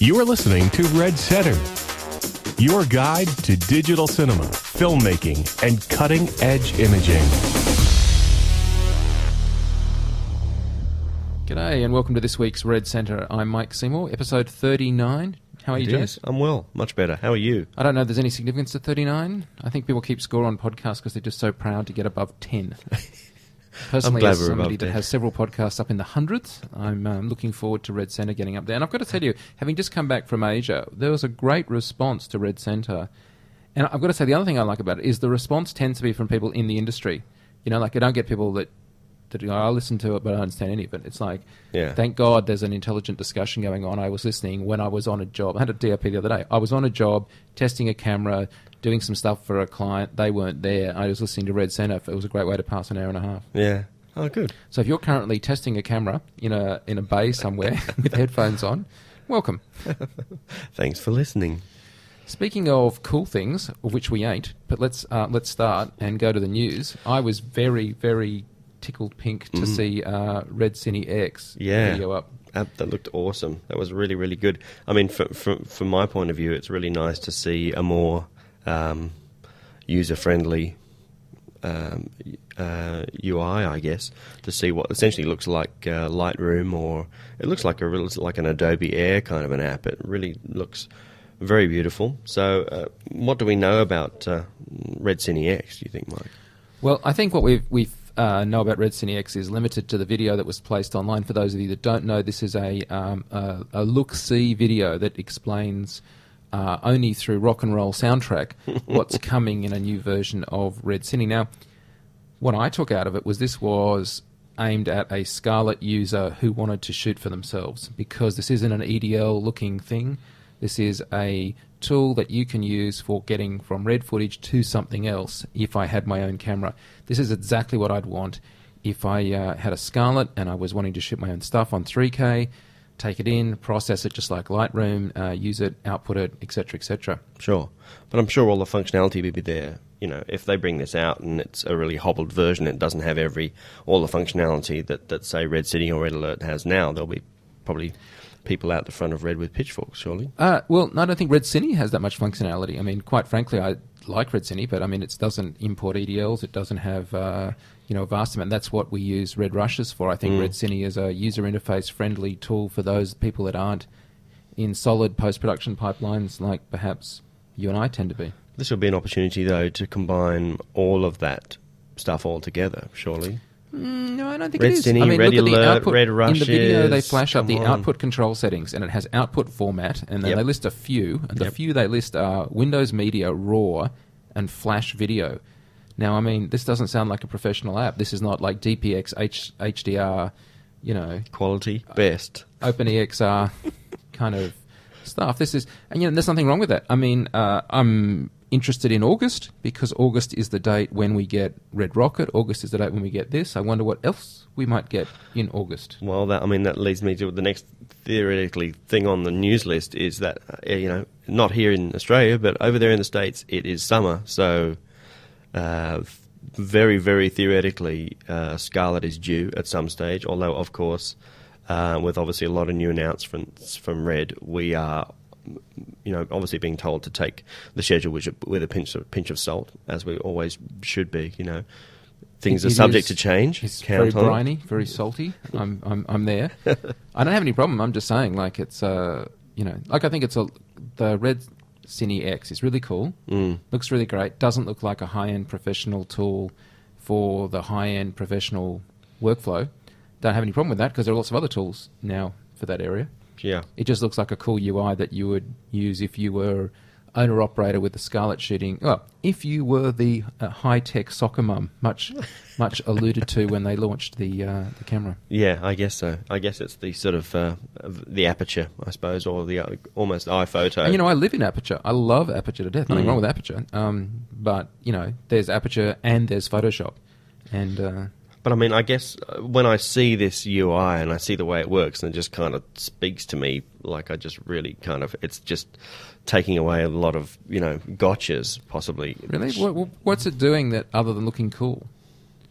You are listening to Red Center, your guide to digital cinema, filmmaking, and cutting-edge imaging. G'day and welcome to this week's Red Center. I'm Mike Seymour, episode 39. How are you, James? I'm well, much better. How are you? I don't know if there's any significance to 39. I think people keep score on podcasts because they're just so proud to get above 10. Personally, as somebody that has several podcasts up in the hundreds, I'm looking forward to Red Center getting up there. And I've got to tell you, having just come back from Asia, there was a great response to Red Center. And I've got to say, the other thing I like about it is the response tends to be from people in the industry. You know, like I don't get people that I listen to it, but I don't understand any of it. It's like, thank God there's an intelligent discussion going on. I was listening when I was on a job. I had a DRP the other day. I was on a job, testing a camera, doing some stuff for a client. They weren't there. I was listening to Red Center. It was a great way to pass an hour and a half. Yeah. Oh, good. So if you're currently testing a camera in a bay somewhere with headphones on, welcome. Thanks for listening. Speaking of cool things, of which we ain't, but let's start and go to the news. I was very, very tickled pink to see Red Cine X video up. That looked awesome. That was really, really good. I mean, from my point of view, it's really nice to see a more user-friendly UI, I guess, to see what essentially looks like Lightroom, or it looks like an Adobe Air kind of an app. It really looks very beautiful. So what do we know about Red Cine X, do you think, Mike? Well, I think what we know about Red Cine X is limited to the video that was placed online. For those of you that don't know, this is a look-see video that explains only through rock and roll soundtrack what's coming in a new version of Red Cine. Now, what I took out of it was this was aimed at a Scarlett user who wanted to shoot for themselves, because this isn't an EDL-looking thing. This is a tool that you can use for getting from red footage to something else if I had my own camera. This is exactly what I'd want if I had a Scarlett and I was wanting to shoot my own stuff on 3K, take it in, process it just like Lightroom, use it, output it, etc., etc. Sure. But I'm sure all the functionality will be there. You know, if they bring this out and it's a really hobbled version, it doesn't have all the functionality that say Red Cine or Red Alert has now, there'll be probably people out the front of Red with pitchforks, surely? Well, no, I don't think Red Cine has that much functionality. I mean, quite frankly, I like Red Cine, but I mean, it doesn't import EDLs. It doesn't have, a vast amount. That's what we use Red Rushes for. I think Red Cine is a user interface friendly tool for those people that aren't in solid post-production pipelines like perhaps you and I tend to be. This will be an opportunity, though, to combine all of that stuff all together, surely? No, I don't think Red it is. Cine, I mean, Red look at the Alert, output. Red Rushes. In the video, they flash up the output control settings, and it has output format, and then they list a few, and the few they list are Windows Media, RAW, and Flash Video. Now, I mean, this doesn't sound like a professional app. This is not like DPX, HDR, quality, best. OpenEXR kind of stuff. This is, and there's nothing wrong with that. I mean, I'm interested in August, because August is the date when we get Red Rocket. August is the date when we get this. I wonder what else we might get in August. Well, that leads me to the next theoretically thing on the news list is that, not here in Australia, but over there in the States, it is summer. So very, very theoretically, Scarlett is due at some stage, although, of course, with obviously a lot of new announcements from Red, we are obviously being told to take the schedule with a pinch of salt, as we always should be. Things are subject to change. It's very briny, very salty. I'm there. I don't have any problem. I'm just saying, like, it's I think it's the Red Cine X is really cool. Looks really great. Doesn't look like a high-end professional tool for the high-end professional workflow. Don't have any problem with that, because there are lots of other tools now for that area. Yeah. It just looks like a cool UI that you would use if you were owner-operator with the Scarlett shooting. Well, if you were the high-tech soccer mum, much alluded to when they launched the camera. Yeah, I guess so. I guess it's the sort of the aperture, I suppose, or the almost iPhoto. And, I live in Aperture. I love Aperture to death. Nothing wrong with Aperture. But, there's Aperture and there's Photoshop. And But I mean, I guess when I see this UI and I see the way it works, and it just kind of speaks to me, like I just really kind of, it's just taking away a lot of, gotchas, possibly. Really? What's it doing that other than looking cool?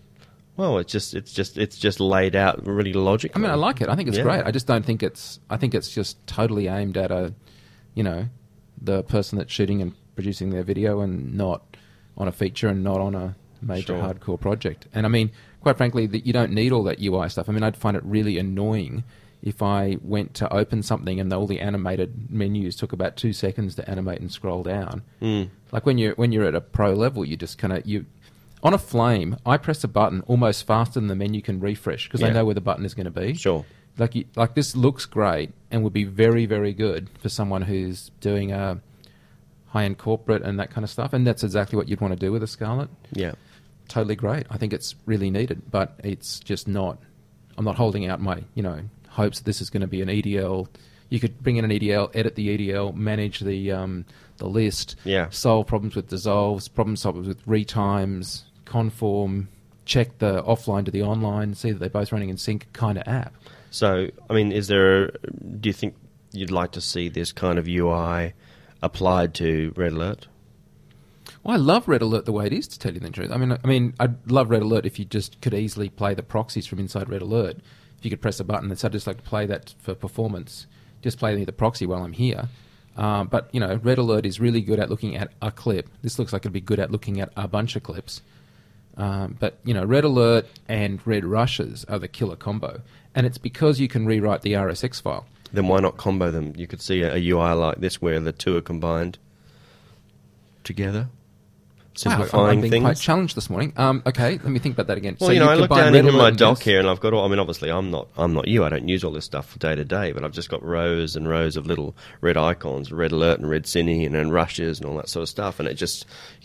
Well, it's just laid out really logically. I mean, I like it. I think it's Yeah. great. I just don't think I think it's just totally aimed at the person that's shooting and producing their video, and not on a feature and not on a major Sure. hardcore project. And I mean, quite frankly, that you don't need all that UI stuff. I mean, I'd find it really annoying if I went to open something and all the animated menus took about 2 seconds to animate and scroll down. Like when you're at a pro level, you just kind of on a Flame, I press a button almost faster than the menu can refresh because I Yeah. know where the button is going to be. Sure. Like this looks great and would be very, very good for someone who's doing a high-end corporate and that kind of stuff. And that's exactly what you'd want to do with a Scarlett. Yeah. Totally great. I think it's really needed, but it's just not. I'm not holding out my hopes that this is going to be an EDL. You could bring in an EDL, edit the EDL, manage the list, Yeah. solve problems with dissolves, problem solve with retimes, conform, check the offline to the online, see that they're both running in sync kind of app. So, I mean, do you think you'd like to see this kind of UI applied to Red Alert? Well, I love Red Alert the way it is, to tell you the truth. I mean, I'd love Red Alert if you just could easily play the proxies from inside Red Alert. If you could press a button and say, I'd just like to play that for performance, just play the proxy while I'm here. But, Red Alert is really good at looking at a clip. This looks like it'd be good at looking at a bunch of clips. But, Red Alert and Red Rushes are the killer combo. And it's because you can rewrite the RSX file. Then why not combo them? You could see a UI like this where the two are combined together, Wow, simplifying I'm being things. quite challenged this morning. Okay, let me think about that again. Well, so I look combine down Red into my Alert and dock this- here, and I've got all. I mean, obviously, I'm not you. I don't use all this stuff day to day, but I've just got rows and rows of little red icons, Red Alert and Red Cine, and then rushes and all that sort of stuff. And it just,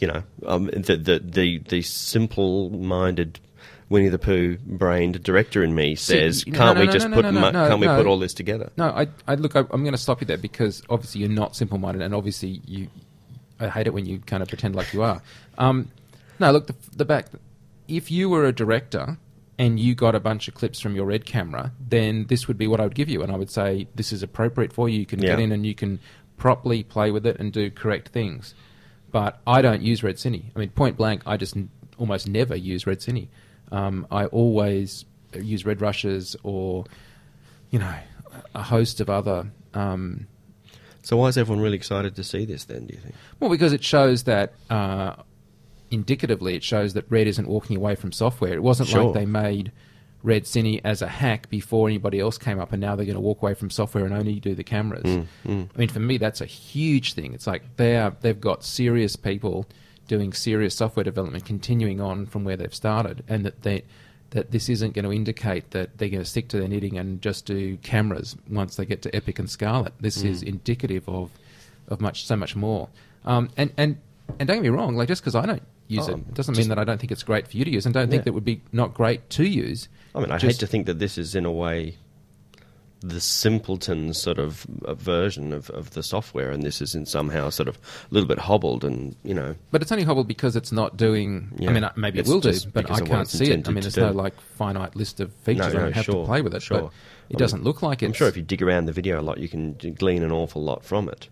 the simple-minded Winnie the Pooh brained director in me says, can't we put all this together? No, I'm going to stop you there because obviously you're not simple-minded, and obviously I hate it when you kind of pretend like you are. No, look, if you were a director and you got a bunch of clips from your Red camera, then this would be what I would give you, and I would say this is appropriate for you. You can get in and you can properly play with it and do correct things. But I don't use Red Cine. I mean, point blank, I just almost never use Red Cine. I always use Red Rushes or, a host of other... So why is everyone really excited to see this then, do you think? Well, because it shows that... indicatively, it shows that Red isn't walking away from software. It wasn't Sure. like they made Red Cine as a hack before anybody else came up, and now they're going to walk away from software and only do the cameras. I mean, for me, that's a huge thing. It's like they've got serious people doing serious software development, continuing on from where they've started, and that this isn't going to indicate that they're going to stick to their knitting and just do cameras once they get to Epic and Scarlett. This is indicative of so much more. And don't get me wrong, like just because I don't use it doesn't mean that I don't think it's great for you to use, and don't think that would be not great to use. I mean, I hate to think that this is, in a way, the simpleton sort of version of the software, and this is in somehow sort of a little bit hobbled, and But it's only hobbled because it's not doing. Yeah. I mean, maybe it It's will do, just but because I of what can't it's see it. I intended mean, to there's no do. finite list of features. I don't have to play with it, but it doesn't look like it. I'm sure if you dig around the video a lot, you can glean an awful lot from it.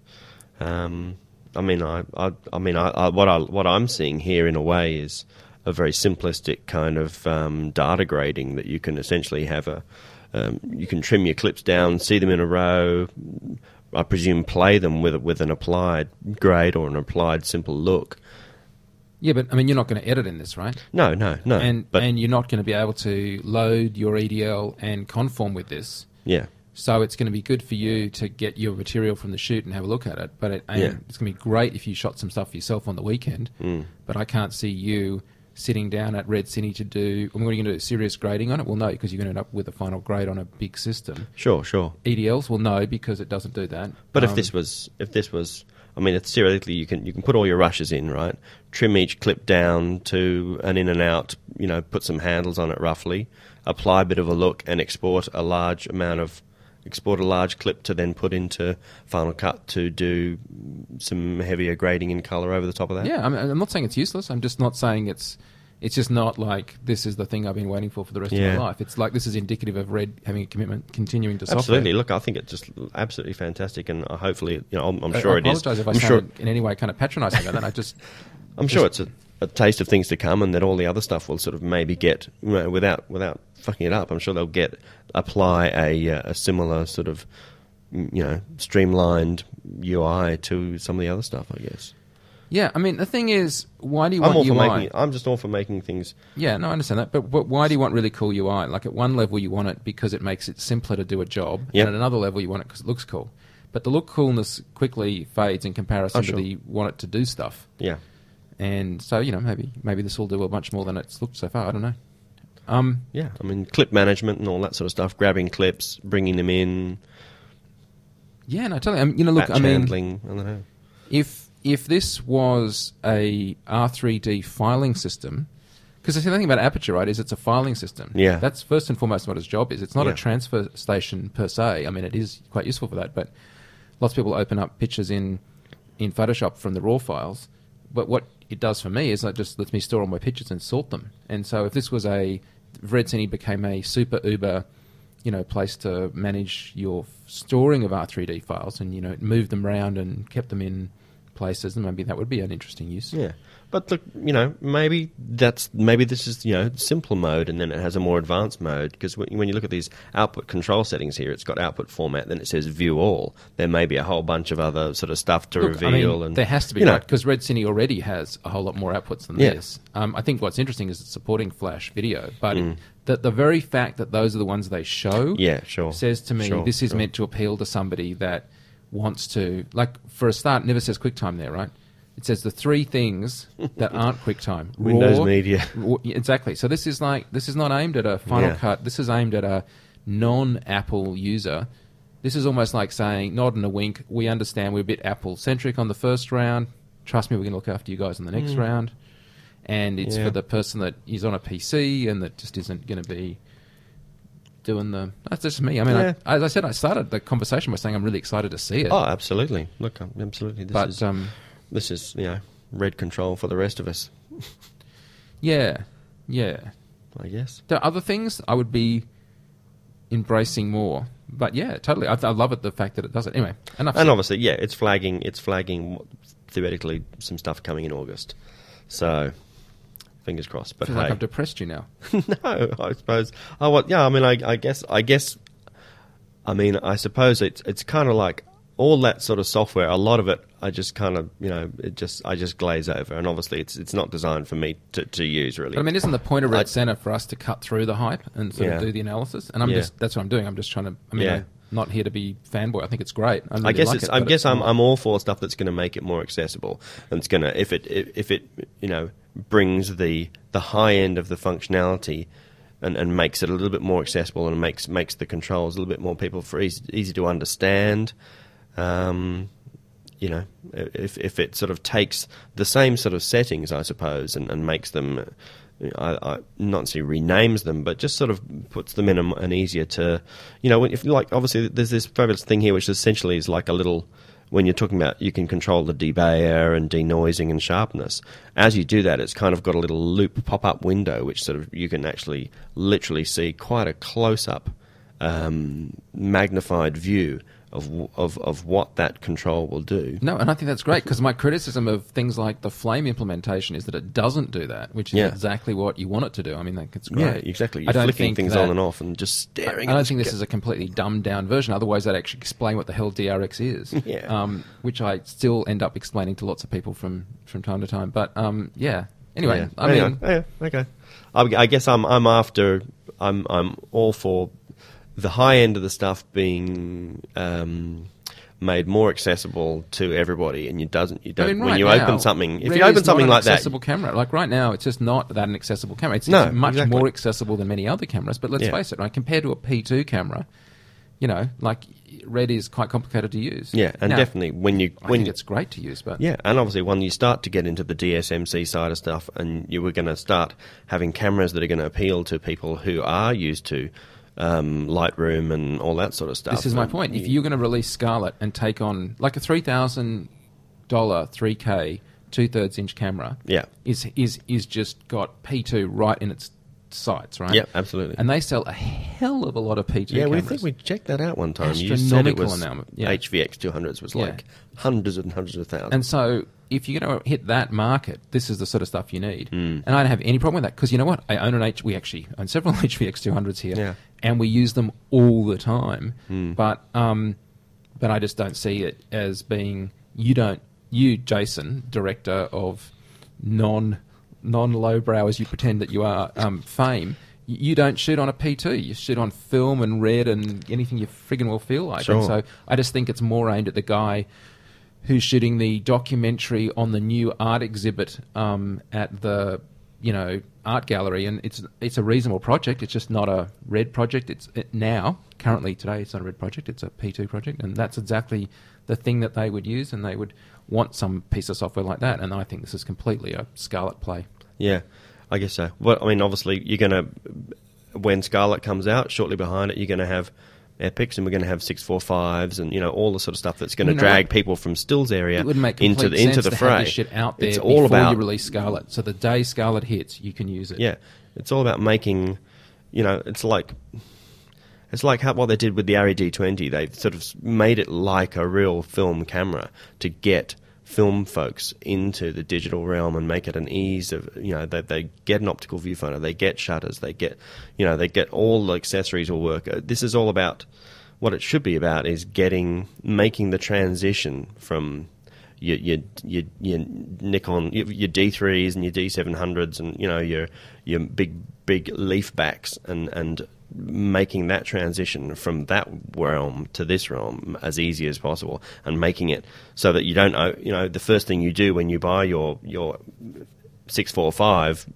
What I'm seeing here in a way is a very simplistic kind of data grading that you can essentially have you can trim your clips down, see them in a row, I presume play them with an applied grade or an applied simple look. Yeah, but I mean, you're not going to edit in this, right? No. And you're not going to be able to load your EDL and conform with this. Yeah. So it's going to be good for you to get your material from the shoot and have a look at it. But it's going to be great if you shot some stuff for yourself on the weekend. But I can't see you sitting down at Red Cine to do... When are you going to do serious grading on it? Well, no, because you're going to end up with a final grade on a big system. Sure. EDLs, well, no, because it doesn't do that. But if this was, I mean, it's theoretically you can put all your rushes in, right? Trim each clip down to an in and out, put some handles on it roughly, apply a bit of a look, and export a large clip to then put into Final Cut to do some heavier grading in color over the top of that. Yeah, I'm not saying it's useless. I'm just not saying it's just not like this is the thing I've been waiting for the rest of my life. It's like this is indicative of Red having a commitment, continuing to software. Absolutely. Look, I think it's just absolutely fantastic, and hopefully, I'm sure it is. I apologise if I I'm sounded in any way kind of patronising about that. I'm sure it's a taste of things to come, and that all the other stuff will sort of maybe get, without fucking it up. I'm sure they'll apply a similar sort of, streamlined UI to some of the other stuff, I guess. Yeah, I mean, the thing is, why do you want UI? I'm just all for making things... Yeah, no, I understand that. But why do you want really cool UI? Like, at one level, you want it because it makes it simpler to do a job. Yep. And at another level, you want it because it looks cool. But the look coolness quickly fades in comparison to the want it to do stuff. Yeah. And so, maybe this will do much more than it's looked so far. I don't know. Yeah, I mean, clip management and all that sort of stuff, grabbing clips, bringing them in... Yeah, no, totally. Look, batch handling, I don't know. If this was a R3D filing system, because the thing about Aperture, right, is it's a filing system. Yeah. That's first and foremost what its job is. It's not Yeah. a transfer station per se. I mean, it is quite useful for that, but lots of people open up pictures in Photoshop from the raw files. But what it does for me is it just lets me store all my pictures and sort them. And so if this was Red Cine became a super uber, place to manage your storing of R3D files and, move them around and kept them in places, and maybe that would be an interesting use. Yeah, but look, maybe this is simple mode, and then it has a more advanced mode. Because when you look at these output control settings here, it's got output format, then it says view all. There may be a whole bunch of other sort of stuff to reveal. And there has to be, right? Because Red Cine already has a whole lot more outputs than this. I think what's interesting is it's supporting Flash video, but the very fact that those are the ones they show, says to me this is meant to appeal to somebody that wants to, like, for a start, it never says QuickTime there, right? It says the three things that aren't QuickTime. Windows Media. Exactly. So this is not aimed at a Final Cut. This is aimed at a non-Apple user. This is almost like saying, nod and a wink, we understand we're a bit Apple-centric on the first round. Trust me, we're going to look after you guys in the next round. And it's for the person that is on a PC and that just isn't going to be doing that's just me. I mean, as I said, I started the conversation by saying I'm really excited to see it. Oh, absolutely. Look, absolutely. This is red control for the rest of us. Yeah. I guess. There are other things I would be embracing more. But yeah, totally. I love it, the fact that it does it. Anyway, enough. And obviously, it's flagging theoretically some stuff coming in August. So... fingers crossed. But I feel like I've depressed you now. No, I suppose. I suppose it's kind of like all that sort of software. A lot of it, I just kind of, I just glaze over. And obviously, it's not designed for me to use really. But I mean, isn't the point of Red Center for us to cut through the hype and sort of do the analysis? And that's what I'm doing. I'm just trying to. I'm not here to be fanboy. I think it's great. I guess I'm all for stuff that's going to make it more accessible, and it's going to if it brings the high end of the functionality and makes it a little bit more accessible and makes the controls a little bit more easy to understand. If it sort of takes the same sort of settings, I suppose, and makes them. I not necessarily renames them, but just sort of puts them in an easier to, obviously there's this fabulous thing here, which essentially is like a little, when you're talking about you can control the debayer and denoising and sharpness. As you do that, it's kind of got a little loop pop-up window, which sort of you can actually literally see quite a close-up magnified view of what that control will do. No, and I think that's great, because my criticism of things like the Flame implementation is that it doesn't do that, which is exactly what you want it to do. I mean, it's great. Yeah, exactly. You're flicking things on and off and just staring. I don't think this is a completely dumbed down version. Otherwise, I'd actually explain what the hell DRX is. Which I still end up explaining to lots of people from time to time. But anyway, okay. I guess I'm all for the high end of the stuff being made more accessible to everybody, and when you open something like that, accessible camera. Like right now, it's just not that an accessible camera. It's much more accessible than many other cameras. But let's face it, right? Compared to a P2 camera, like Red is quite complicated to use. Yeah, and now, definitely I think it's great to use, but and obviously when you start to get into the DSMC side of stuff, and you were going to start having cameras that are going to appeal to people who are used to Lightroom and all that sort of stuff. This is my point. If you're going to release Scarlett and take on like a $3,000 3K 2/3 inch camera, is just got P2 right in its sites, right? Yep, absolutely. And they sell a hell of a lot of P2 Yeah, we cameras. think we checked that out one time. You said it Astronomical was amount, yeah. HVX 200s was like hundreds and hundreds of thousands. And so if you're going to hit that market, this is the sort of stuff you need. And I don't have any problem with that because you know what? I own we actually own several HVX 200s here, and we use them all the time. But I just don't see it as being you, Jason, director of non-lowbrow as you pretend that you are, fame. You don't shoot on a P2. You shoot on film and red and anything you friggin' will feel like. Sure. And so I just think it's more aimed at the guy who's shooting the documentary on the new art exhibit at the art gallery, and it's a reasonable project. It's just not a red project. Currently today, it's not a red project. It's a P2 project, and that's exactly the thing that they would use, and they would want some piece of software like that. And I think this is completely a Scarlett play. Yeah, I guess so. Well, I mean, obviously, you're going to, when Scarlett comes out, shortly behind it, you're going to have Epics, and we're going to have 645s, and all the sort of stuff that's going to drag people from stills area it would make into the sense fray. Have this shit out there it's before all about you release Scarlett. So the day Scarlett hits, you can use it. Yeah, it's all about making. It's like what they did with the Arri D20. They sort of made it like a real film camera to get film folks into the digital realm and make it an ease of, they get an optical viewfinder, they get shutters, they get all the accessories will work. This is all about, what it should be about is making the transition from your Nikon, your D3s and your D700s and, your big leaf backs and making that transition from that realm to this realm as easy as possible, and making it so that you don't the first thing you do when you buy your 645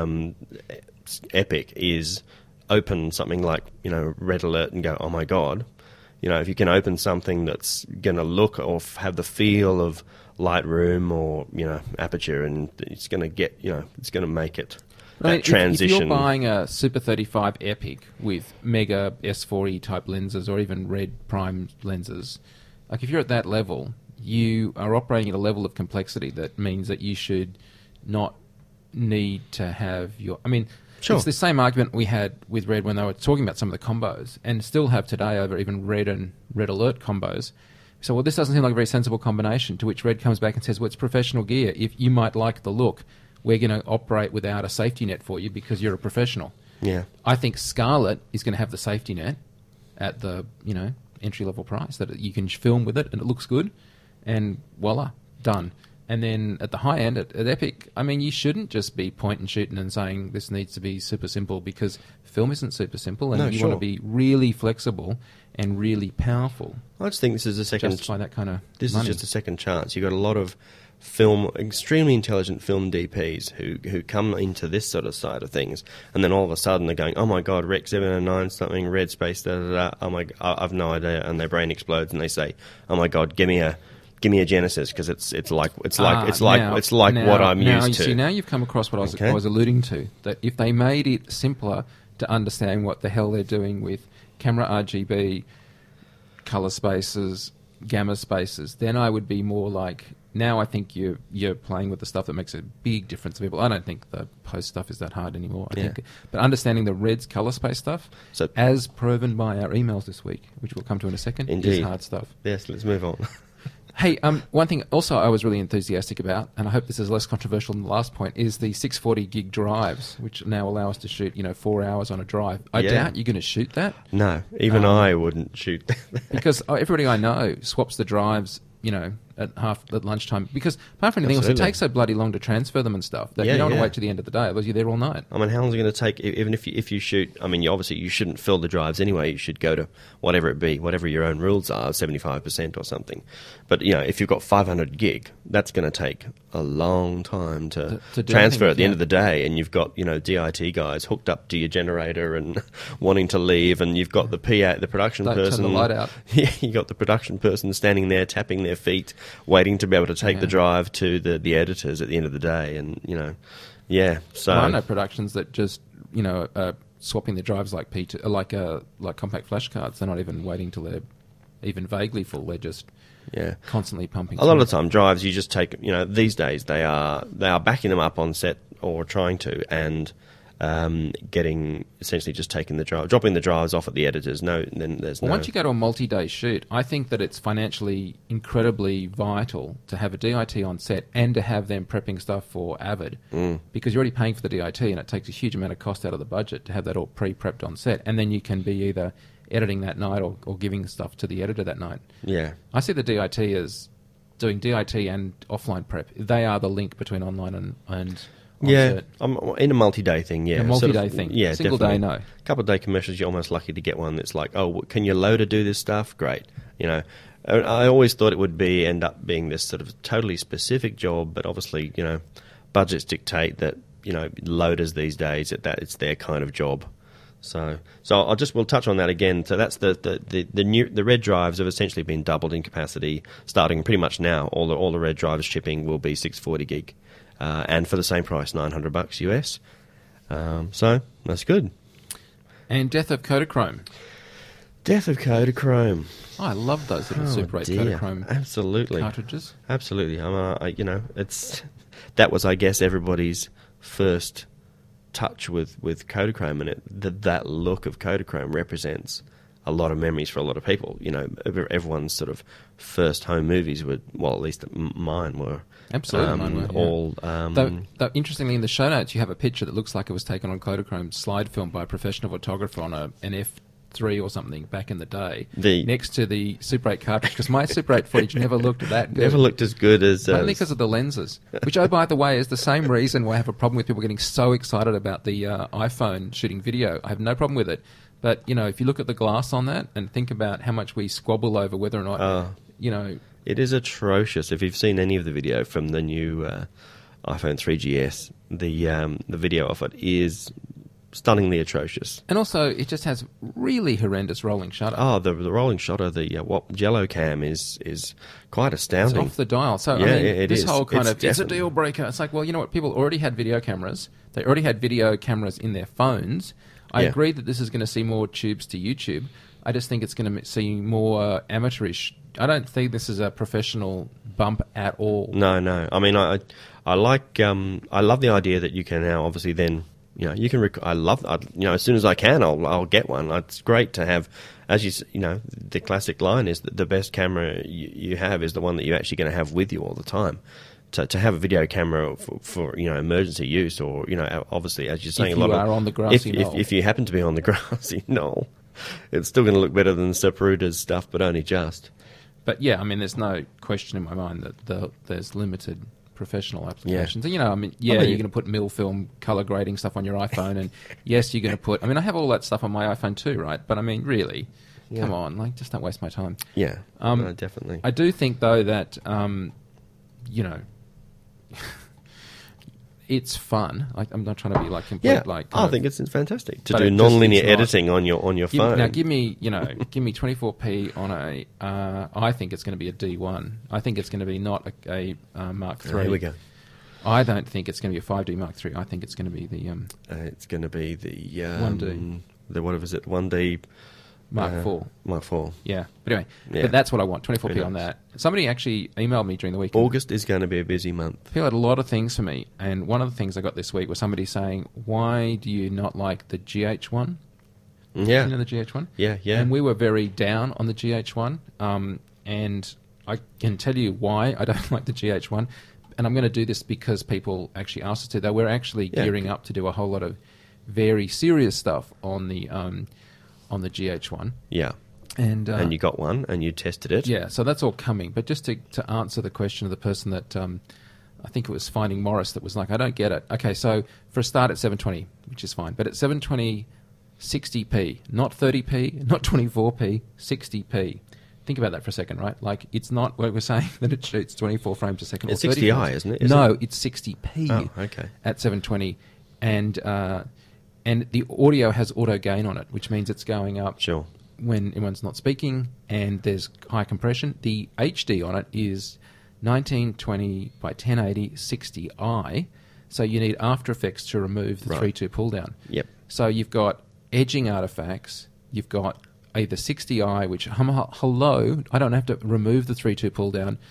Epic is open something like Red Alert and go, oh my god. If you can open something that's going to look or have the feel of Lightroom or Aperture, and it's going to get it's going to make it transition. If you're buying a Super 35 Epic with Mega S40 type lenses or even Red Prime lenses, like if you're at that level, you are operating at a level of complexity that means that you should not need to have your... I mean, sure. It's the same argument we had with Red when they were talking about some of the combos, and still have today over even Red and Red Alert combos. So, well, this doesn't seem like a very sensible combination, to which Red comes back and says, well, it's professional gear. If you might like the look, we're going to operate without a safety net for you because you're a professional. Yeah. I think Scarlett is going to have the safety net at the, entry-level price, that you can film with it and it looks good, and voila, done. And then at the high end, at Epic, I mean, you shouldn't just be point and shooting and saying this needs to be super simple, because film isn't super simple, and you want to be really flexible and really powerful. I just think this is a second... Justify that kind of This money. is just a second chance. You've got a lot of extremely intelligent film DPs who come into this sort of side of things, and then all of a sudden they're going, oh my god, Rec 709 something, Red Space, da da da. Oh my, I've no idea, and their brain explodes, and they say, oh my god, give me a Genesis, because it's like what I'm used to. See, now you've come across what I was alluding to, that if they made it simpler to understand what the hell they're doing with camera RGB, color spaces, gamma spaces, then I would be more like, now I think you're playing with the stuff that makes a big difference to people. I don't think the post stuff is that hard anymore. I think, but understanding the Red's color space stuff, as proven by our emails this week, which we'll come to in a second, is hard stuff. Yes, let's move on. Hey, one thing also I was really enthusiastic about, and I hope this is less controversial than the last point, is the 640 gig drives, which now allow us to shoot 4 hours on a drive. I doubt you're going to shoot that. No, even I wouldn't shoot that. Because everybody I know swaps the drives, at lunchtime, because apart from anything else, it takes so bloody long to transfer them and stuff that you don't want to wait to the end of the day, otherwise you're there all night. I mean, how long is it going to take? Even if you shoot, I mean, you shouldn't fill the drives anyway. You should go to whatever it be, whatever your own rules are, 75% or something. But if you've got 500 gig, that's going to take a long time to transfer at the end of the day, and you've got DIT guys hooked up to your generator and wanting to leave, and you've got the PA, the production person, turn the light out. Yeah, you got the production person standing there tapping their feet, waiting to be able to take the drive to the editors at the end of the day, and So I know productions that just swapping their drives like P2, like compact flash cards. They're not even waiting till they're even vaguely full. They're just constantly pumping. A lot of the time, drives you just take. These days they are backing them up on set or trying to, and getting essentially just taking dropping the drives off at the editors. Then there's no. Once you go to a multi-day shoot, I think that it's financially incredibly vital to have a DIT on set and to have them prepping stuff for Avid, because you're already paying for the DIT, and it takes a huge amount of cost out of the budget to have that all pre-prepped on set, and then you can be either editing that night or giving stuff to the editor that night. Yeah, I see the DIT as doing DIT and offline prep. They are the link between online and on set. In a multi-day thing, yeah. A multi-day thing. Yeah, single definitely. day, no. A couple of day commissions, you're almost lucky to get one that's like, oh, can your loader do this stuff? Great. You know, I always thought it would end up being this sort of totally specific job, but obviously, you know, budgets dictate that, you know, loaders these days, that it's their kind of job. So we'll touch on that again. So that's the red drives have essentially been doubled in capacity, starting pretty much now. All the red drives shipping will be 640 gig, and for the same price, $900 US. So that's good. And Death of Kodachrome. Death of Kodachrome. Oh, I love those little Super 8 dear. Kodachrome Absolutely. cartridges. Absolutely. That was, I guess, everybody's first touch with Kodachrome, and that look of Kodachrome represents a lot of memories for a lot of people. You know, everyone's sort of first home movies were, well, at least mine were. Absolutely, mine were. Yeah. All. Though, interestingly, in the show notes, you have a picture that looks like it was taken on Kodachrome slide film by a professional photographer on an F3 or something back in the day, next to the Super 8 cartridge, because my Super 8 footage never looked that good. Never looked as good as... Only because of the lenses, which, oh, by the way, is the same reason why I have a problem with people getting so excited about the iPhone shooting video. I have no problem with it. But, you know, if you look at the glass on that and think about how much we squabble over whether or not, you know... It is atrocious. If you've seen any of the video from the new iPhone 3GS, the video of it is stunningly atrocious. And also, it just has really horrendous rolling shutter. Oh, the rolling shutter, the Jello cam is quite astounding. It's off the dial. So, yeah, I mean, it this is. whole kind It's a deal breaker. It's like, well, you know what? People already had video cameras. They already had video cameras in their phones. I agree that this is going to see more tubes to YouTube. I just think it's going to see more amateurish. I don't think this is a professional bump at all. No. I mean, I like I love the idea that you can now obviously then, you know, you can as soon as I can I'll get one. It's great to have, as you know, the classic line is that the best camera you have is the one that you're actually going to have with you all the time. To have a video camera for you know, emergency use, or, you know, obviously, as you're saying, if you are on the grassy knoll. If you happen to be on the grassy knoll, it's still going to look better than Sapruda's stuff, but only just. But yeah, I mean, there's no question in my mind that there's limited professional applications. Yeah. And, you know, I mean, you're going to put mil film color grading stuff on your iPhone, and yes, you're going to put. I mean, I have all that stuff on my iPhone too, right? But I mean, really, come on, like, just don't waste my time. Yeah, no, definitely. I do think though that you know, it's fun. I'm not trying to be like complete I think it's fantastic to do non-linear editing on your phone. Now, give me 24p on a. I think it's going to be a D1. I think it's going to be not a Mark III. Here we go. I don't think it's going to be a 5D Mark III. I think it's going to be the. It's going to be the 1D. The what is it? 1D. Mark IV. Mark IV. Yeah. But anyway, but that's what I want, 24p on that. Somebody actually emailed me during the week. August is going to be a busy month. People had a lot of things for me, and one of the things I got this week was somebody saying, why do you not like the GH1? Yeah. You know the GH1? Yeah. And we were very down on the GH1, and I can tell you why I don't like the GH1, and I'm going to do this because people actually asked us to, though we're actually gearing up to do a whole lot of very serious stuff on the GH1. Yeah. And you got one, and you tested it. Yeah, so that's all coming. But just to answer the question of the person that, I think it was Finding Morris, that was like, I don't get it. Okay, so for a start at 720, which is fine. But at 720, 60p, not 30p, not 24p, 60p. Think about that for a second, right? Like, it's not what we're saying that it shoots 24 frames a second. It's or 60i, isn't it? It's 60p at 720. And the audio has auto gain on it, which means it's going up when anyone's not speaking, and there's high compression. The HD on it is 1920 by 1080 60i, so you need After Effects to remove the 3.2 pull down. Yep. So you've got edging artifacts, you've got either 60i, which, hello, I don't have to remove the 3.2 pull down.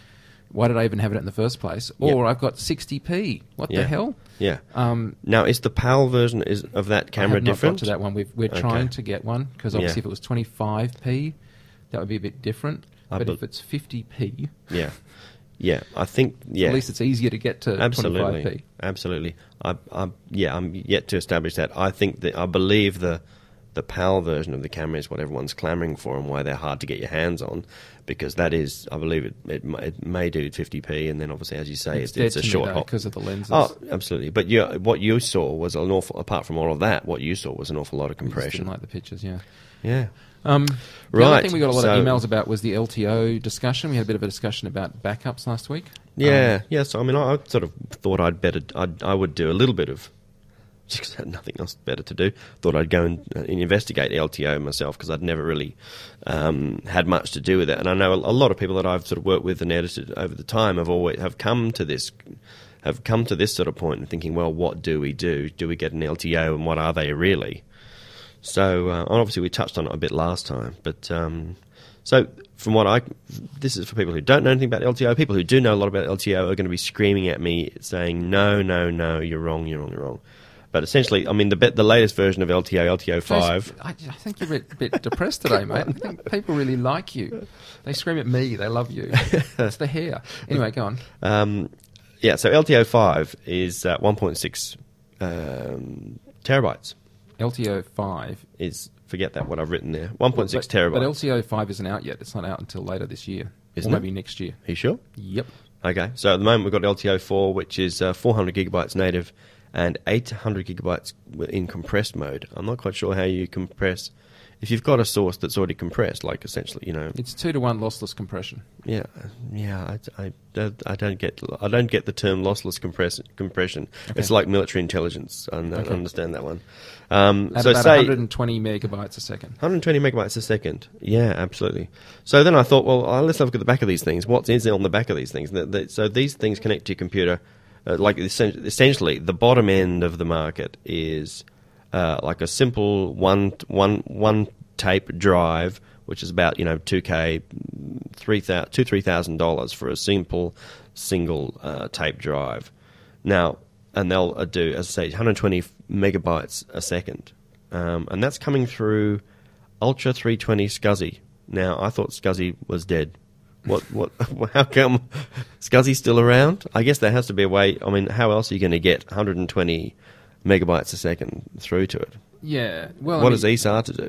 Why did I even have it in the first place? Or I've got 60p. What the hell? Yeah. Now, is the PAL version of that camera different? I have not got to that one. We're trying to get one, because obviously if it was 25p, that would be a bit different. But if it's 50p... Yeah, I think... Yeah. At least it's easier to get to 25p. Absolutely. I'm yet to establish that. I believe the PAL version of the camera is what everyone's clamouring for and why they're hard to get your hands on, because that is, I believe it may do 50p, and then obviously, as you say, it's a short hop. Because of the lenses. Oh, absolutely. But what you saw was apart from all of that, what you saw was an awful lot of compression. I just didn't like the pictures, yeah. Yeah. The other thing we got a lot of emails about was the LTO discussion. We had a bit of a discussion about backups last week. Yeah, So I mean, I sort of thought I would do a little bit of, because I had nothing else better to do. Thought I'd go and investigate LTO myself, because I'd never really had much to do with it. And I know a lot of people that I've sort of worked with and edited over the time have come to this sort of point and thinking, well, what do we do? Do we get an LTO, and what are they really? So, obviously we touched on it a bit last time, but so from this is for people who don't know anything about LTO. People who do know a lot about LTO are going to be screaming at me saying, no, you're wrong. But essentially, I mean, the latest version of LTO 5... I think you're a bit depressed today, mate. I think people really like you. They scream at me, they love you. It's the hair. Anyway, go on. So LTO 5 is 1.6 terabytes. LTO 5 is, forget that, what I've written there, 1.6 terabytes. But LTO 5 isn't out yet. It's not out until later this year. Isn't or maybe next year. Are you sure? Yep. Okay, so at the moment we've got LTO 4, which is 400 gigabytes native and 800 gigabytes in compressed mode. I'm not quite sure how you compress... If you've got a source that's already compressed, like essentially, it's 2-to-1 lossless compression. Yeah. I don't get the term lossless compression. Okay. It's like military intelligence. I don't understand that one. At so about 120 megabytes a second. 120 megabytes a second. Yeah, absolutely. So then I thought, well, let's have a look at the back of these things. What is on the back of these things? So these things connect to your computer. Like essentially, the bottom end of the market is. Like a simple one tape drive, which is about $2,000, $3,000 for a simple single tape drive. Now, and they'll do, as I say, 120 megabytes a second, and that's coming through Ultra 320 SCSI. Now, I thought SCSI was dead. What? How come SCSI's still around? I guess there has to be a way. I mean, how else are you going to get 120 megabytes a second through to it? Yeah. Well, what does ESAR to do?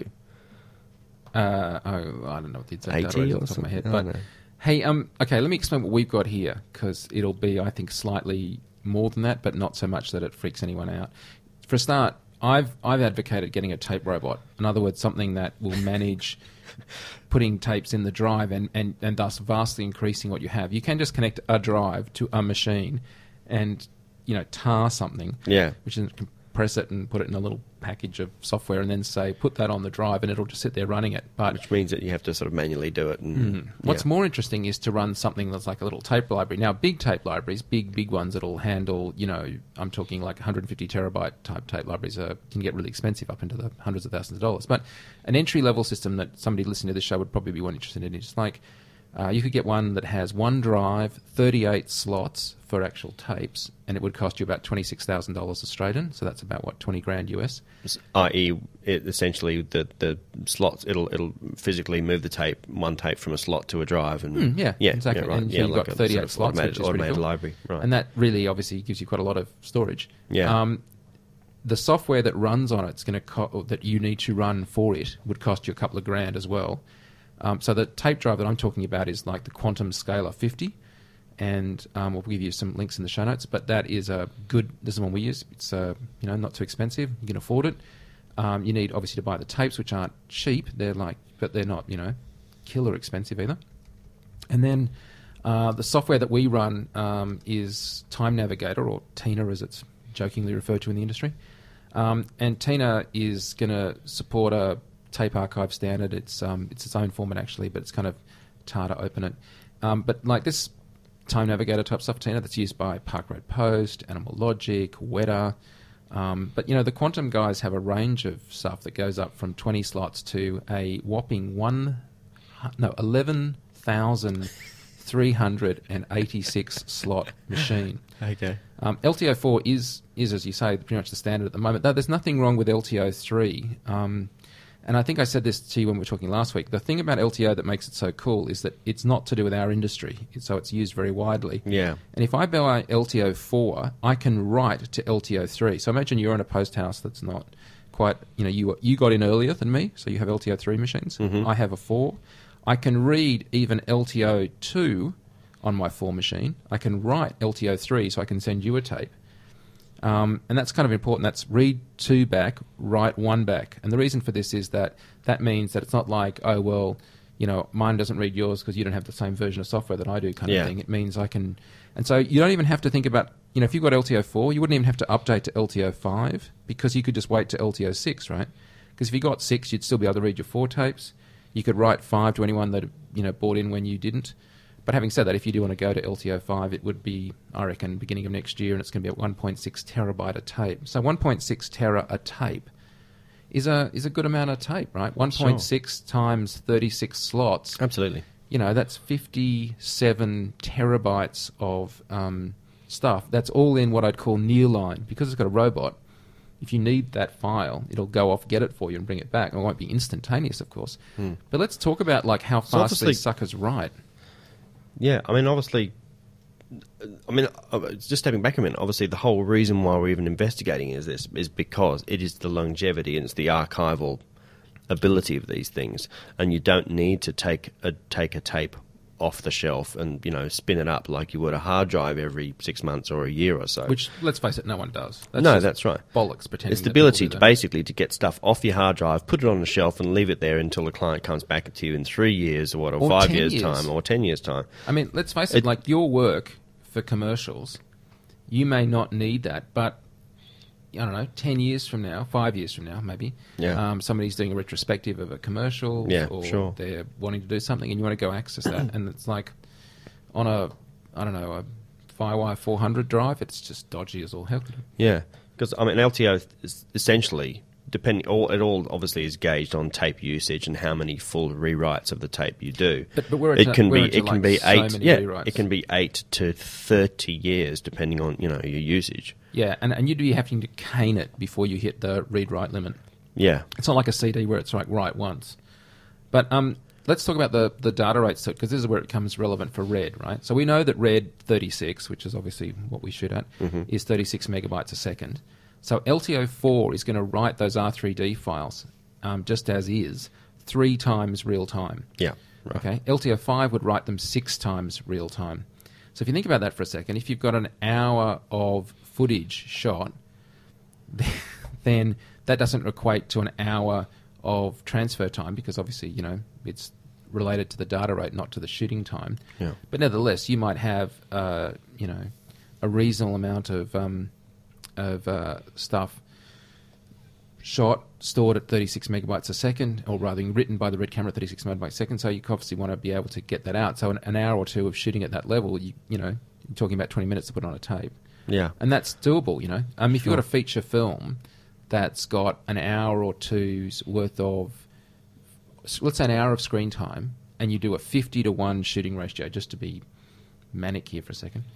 I don't know what the exact 80 data is or off the top of my head. something? But hey, okay, let me explain what we've got here, because it'll be, I think, slightly more than that, but not so much that it freaks anyone out. For a start, I've advocated getting a tape robot. In other words, something that will manage putting tapes in the drive and thus vastly increasing what you have. You can just connect a drive to a machine and tar something, which is compress it and put it in a little package of software, and then say put that on the drive, and it'll just sit there running it. But which means that you have to sort of manually do it. And, What's more interesting is to run something that's like a little tape library. Now, big tape libraries, big ones that'll handle, I'm talking like 150 terabyte type tape libraries can get really expensive, up into the hundreds of thousands of dollars. But an entry level system that somebody listening to this show would probably be interested in is like. You could get one that has one drive, 38 slots for actual tapes, and it would cost you about $26,000 Australian. So that's about what, 20 grand US. I.e., essentially the slots. It'll physically move the tape, one tape from a slot to a drive, and exactly. Right. And so you've got 38 slots, which is automated pretty cool. library, right? And that really obviously gives you quite a lot of storage. Yeah. The software that runs on it's going to that you need to run for it would cost you a couple of grand as well. So the tape drive that I'm talking about is like the Quantum Scalar 50, and we'll give you some links in the show notes. But that is a good. This is one we use. It's not too expensive. You can afford it. You need obviously to buy the tapes, which aren't cheap. But they're not killer expensive either. And then the software that we run is Time Navigator, or TINA as it's jokingly referred to in the industry. And TINA is going to support a tape archive standard. It's its own format actually, but it's kind of tar to open it. But like this Time Navigator type stuff, TINA, that's used by Park Road Post, Animal Logic, Weta. But the Quantum guys have a range of stuff that goes up from 20 slots to a whopping 11,000 386 slot machine. Okay. LTO4 is, as you say, pretty much the standard at the moment. Though there's nothing wrong with LTO3. And I think I said this to you when we were talking last week. The thing about LTO that makes it so cool is that it's not to do with our industry, so it's used very widely. Yeah. And if I buy LTO4, I can write to LTO3. So imagine you're in a post house that's not quite, you got in earlier than me, so you have LTO3 machines. Mm-hmm. I have a 4. I can read even LTO2 on my 4 machine. I can write LTO3, so I can send you a tape. And that's kind of important. That's read 2 back, write 1 back. And the reason for this is that means that it's not like, oh, well, mine doesn't read yours because you don't have the same version of software that I do kind of thing. It means I can... And so you don't even have to think about... if you've got LTO4, you wouldn't even have to update to LTO5 because you could just wait to LTO6, right? Because if you got 6, you'd still be able to read your 4 tapes. You could write 5 to anyone that, bought in when you didn't. But having said that, if you do want to go to LTO5, it would be, I reckon, beginning of next year, and it's going to be at 1.6 terabyte a tape. So 1.6 tera a tape is a good amount of tape, right? 1.6 times 36 slots. Absolutely. That's 57 terabytes of stuff. That's all in what I'd call nearline. Because it's got a robot, if you need that file, it'll go off, get it for you, and bring it back. It won't be instantaneous, of course. But let's talk about how fast these suckers write. Yeah, obviously, just stepping back a minute, obviously the whole reason why we're even investigating is because it is the longevity and it's the archival ability of these things, and you don't need to take a tape off the shelf and spin it up like you would a hard drive every 6 months or a year or so. Which, let's face it, no one does. That's right. Bollocks pretending. It's the ability to get stuff off your hard drive, put it on the shelf, and leave it there until the client comes back to you in 3 years or 5 years' time or 10 years' time. Let's face it, like your work for commercials, you may not need that, but I don't know, 10 years from now, 5 years from now, maybe, somebody's doing a retrospective of a commercial, or they're wanting to do something, and you want to go access that, and it's like on a FireWire 400 drive, it's just dodgy as all hell. Yeah, because LTO is essentially it all obviously is gauged on tape usage and how many full rewrites of the tape you do. But it can be 8 to 30 years depending on your usage. Yeah, and you'd be having to cane it before you hit the read-write limit. Yeah. It's not like a CD where it's like write once. But let's talk about the data rates, because this is where it becomes relevant for RED, right? So we know that RED 36, which is obviously what we shoot at, is 36 megabytes a second. So LTO4 is going to write those R3D files just as is 3 times real time. Yeah, right. Okay. LTO5 would write them 6 times real time. So if you think about that for a second, if you've got an hour of footage shot, then that doesn't equate to an hour of transfer time because obviously, it's related to the data rate, not to the shooting time. Yeah. But nevertheless, you might have, a reasonable amount of stuff shot, stored at 36 megabytes a second, or rather written by the RED camera at 36 megabytes a second, so you obviously want to be able to get that out. So an hour or two of shooting at that level, you're talking about 20 minutes to put on a tape. Yeah. And that's doable, if you've got a feature film that's got an hour or two's worth of, let's say an hour of screen time, and you do a 50-to-1 shooting ratio, just to be manic here for a second.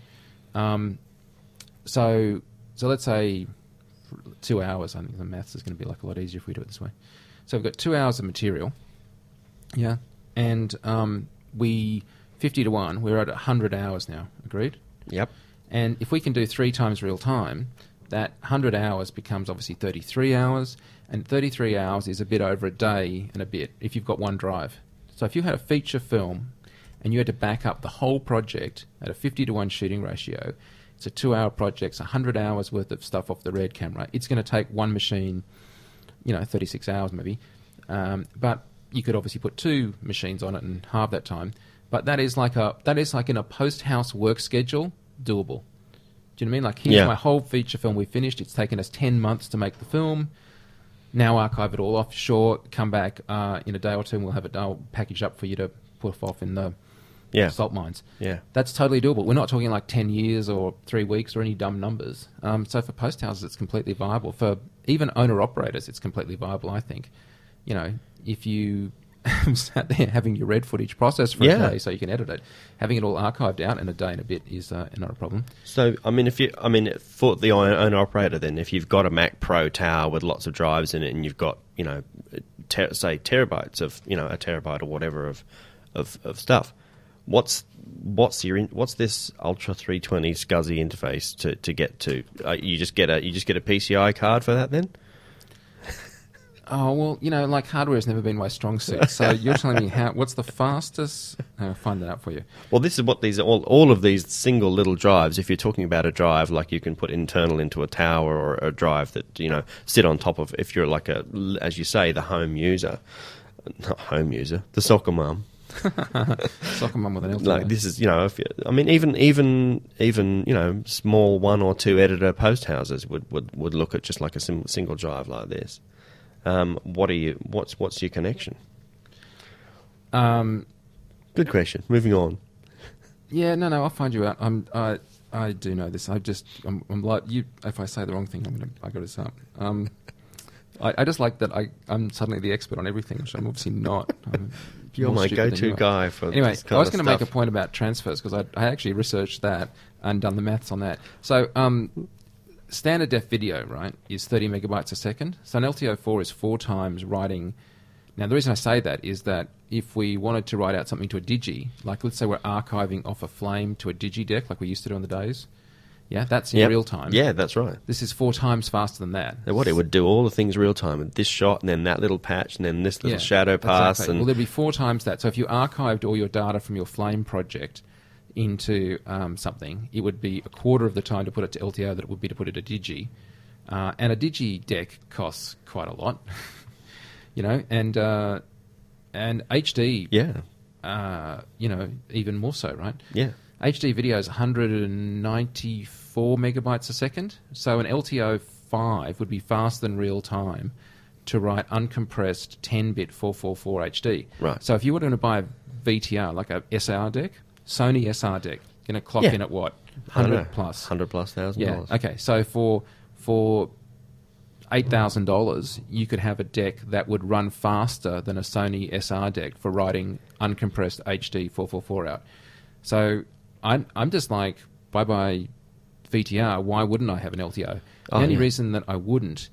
So let's say 2 hours. I think the maths is going to be a lot easier if we do it this way. So we've got 2 hours of material, and 50-to-1, we're at 100 hours now. Agreed? Yep. And if we can do 3 times real time, that 100 hours becomes obviously 33 hours, and 33 hours is a bit over a day and a bit if you've got one drive. So if you had a feature film and you had to back up the whole project at a 50-to-1 shooting ratio, it's a 2-hour project, it's 100 hours worth of stuff off the RED camera. It's going to take one machine, 36 hours maybe. But you could obviously put 2 machines on it and halve that time. But that is like in a post-house work schedule, doable. Do you know what I mean? Like, here's my whole feature film we finished. It's taken us 10 months to make the film. Now archive it all offshore, come back in a day or two, and we'll have it packaged up for you to put off in the salt mines. Yeah. That's totally doable. We're not talking like 10 years or 3 weeks or any dumb numbers. So for post houses, it's completely viable. For even owner-operators, it's completely viable, I think. If you sat there having your red footage processed for a day so you can edit it. Having it all archived out in a day and a bit is not a problem. So, I mean, for the owner-operator then, if you've got a Mac Pro tower with lots of drives in it and you've got, say terabytes of, a terabyte or whatever of stuff, what's this Ultra 320 SCSI interface to get to? You just get a PCI card for that then? Oh, well, like hardware has never been my strong suit. So you're telling me what's the fastest? I'll find that out for you. Well, this is what all of these single little drives, if you're talking about a drive like you can put internal into a tower or a drive that, sit on top of, if you're like as you say, the home user, not home user, the soccer mum. Soccer mum with an LTO. Like this is, even small 1 or 2 editor post houses would look at just like a single drive like this. What's your connection? Good question. Moving on. Yeah, no, I'll find you out. I do know this. I'm like you. If I say the wrong thing, I got to stop. I just like that I'm suddenly the expert on everything, which I'm obviously not. You're my go-to guy for anyway. This kind I was going to make a point about transfers because I actually researched that and done the maths on that. So standard def video, right, is 30 megabytes a second. So an LTO4 is 4 times writing. Now, the reason I say that is that if we wanted to write out something to a digi, like let's say we're archiving off a flame to a digi deck like we used to do in the days, yeah, that's in real time. Yeah, that's right. This is 4 times faster than that. So it would do all the things real time, and this shot, and then that little patch, and then this little shadow pass. Exactly. Well, there'd be 4 times that. So if you archived all your data from your flame project into something, it would be a quarter of the time to put it to LTO that it would be to put it to digi. And a digi deck costs quite a lot, and HD, even more so, right? Yeah. HD video is 194 megabytes a second, so an LTO5 would be faster than real time to write uncompressed 10-bit 444 HD. Right. So if you were going to buy a VTR, like a SR deck, Sony SR deck, going to clock in at what? 100 plus. $100,000+. Yeah. Okay. So for $8,000, you could have a deck that would run faster than a Sony SR deck for writing uncompressed HD 444 out. So I'm just like, bye-bye VTR, why wouldn't I have an LTO? The only reason that I wouldn't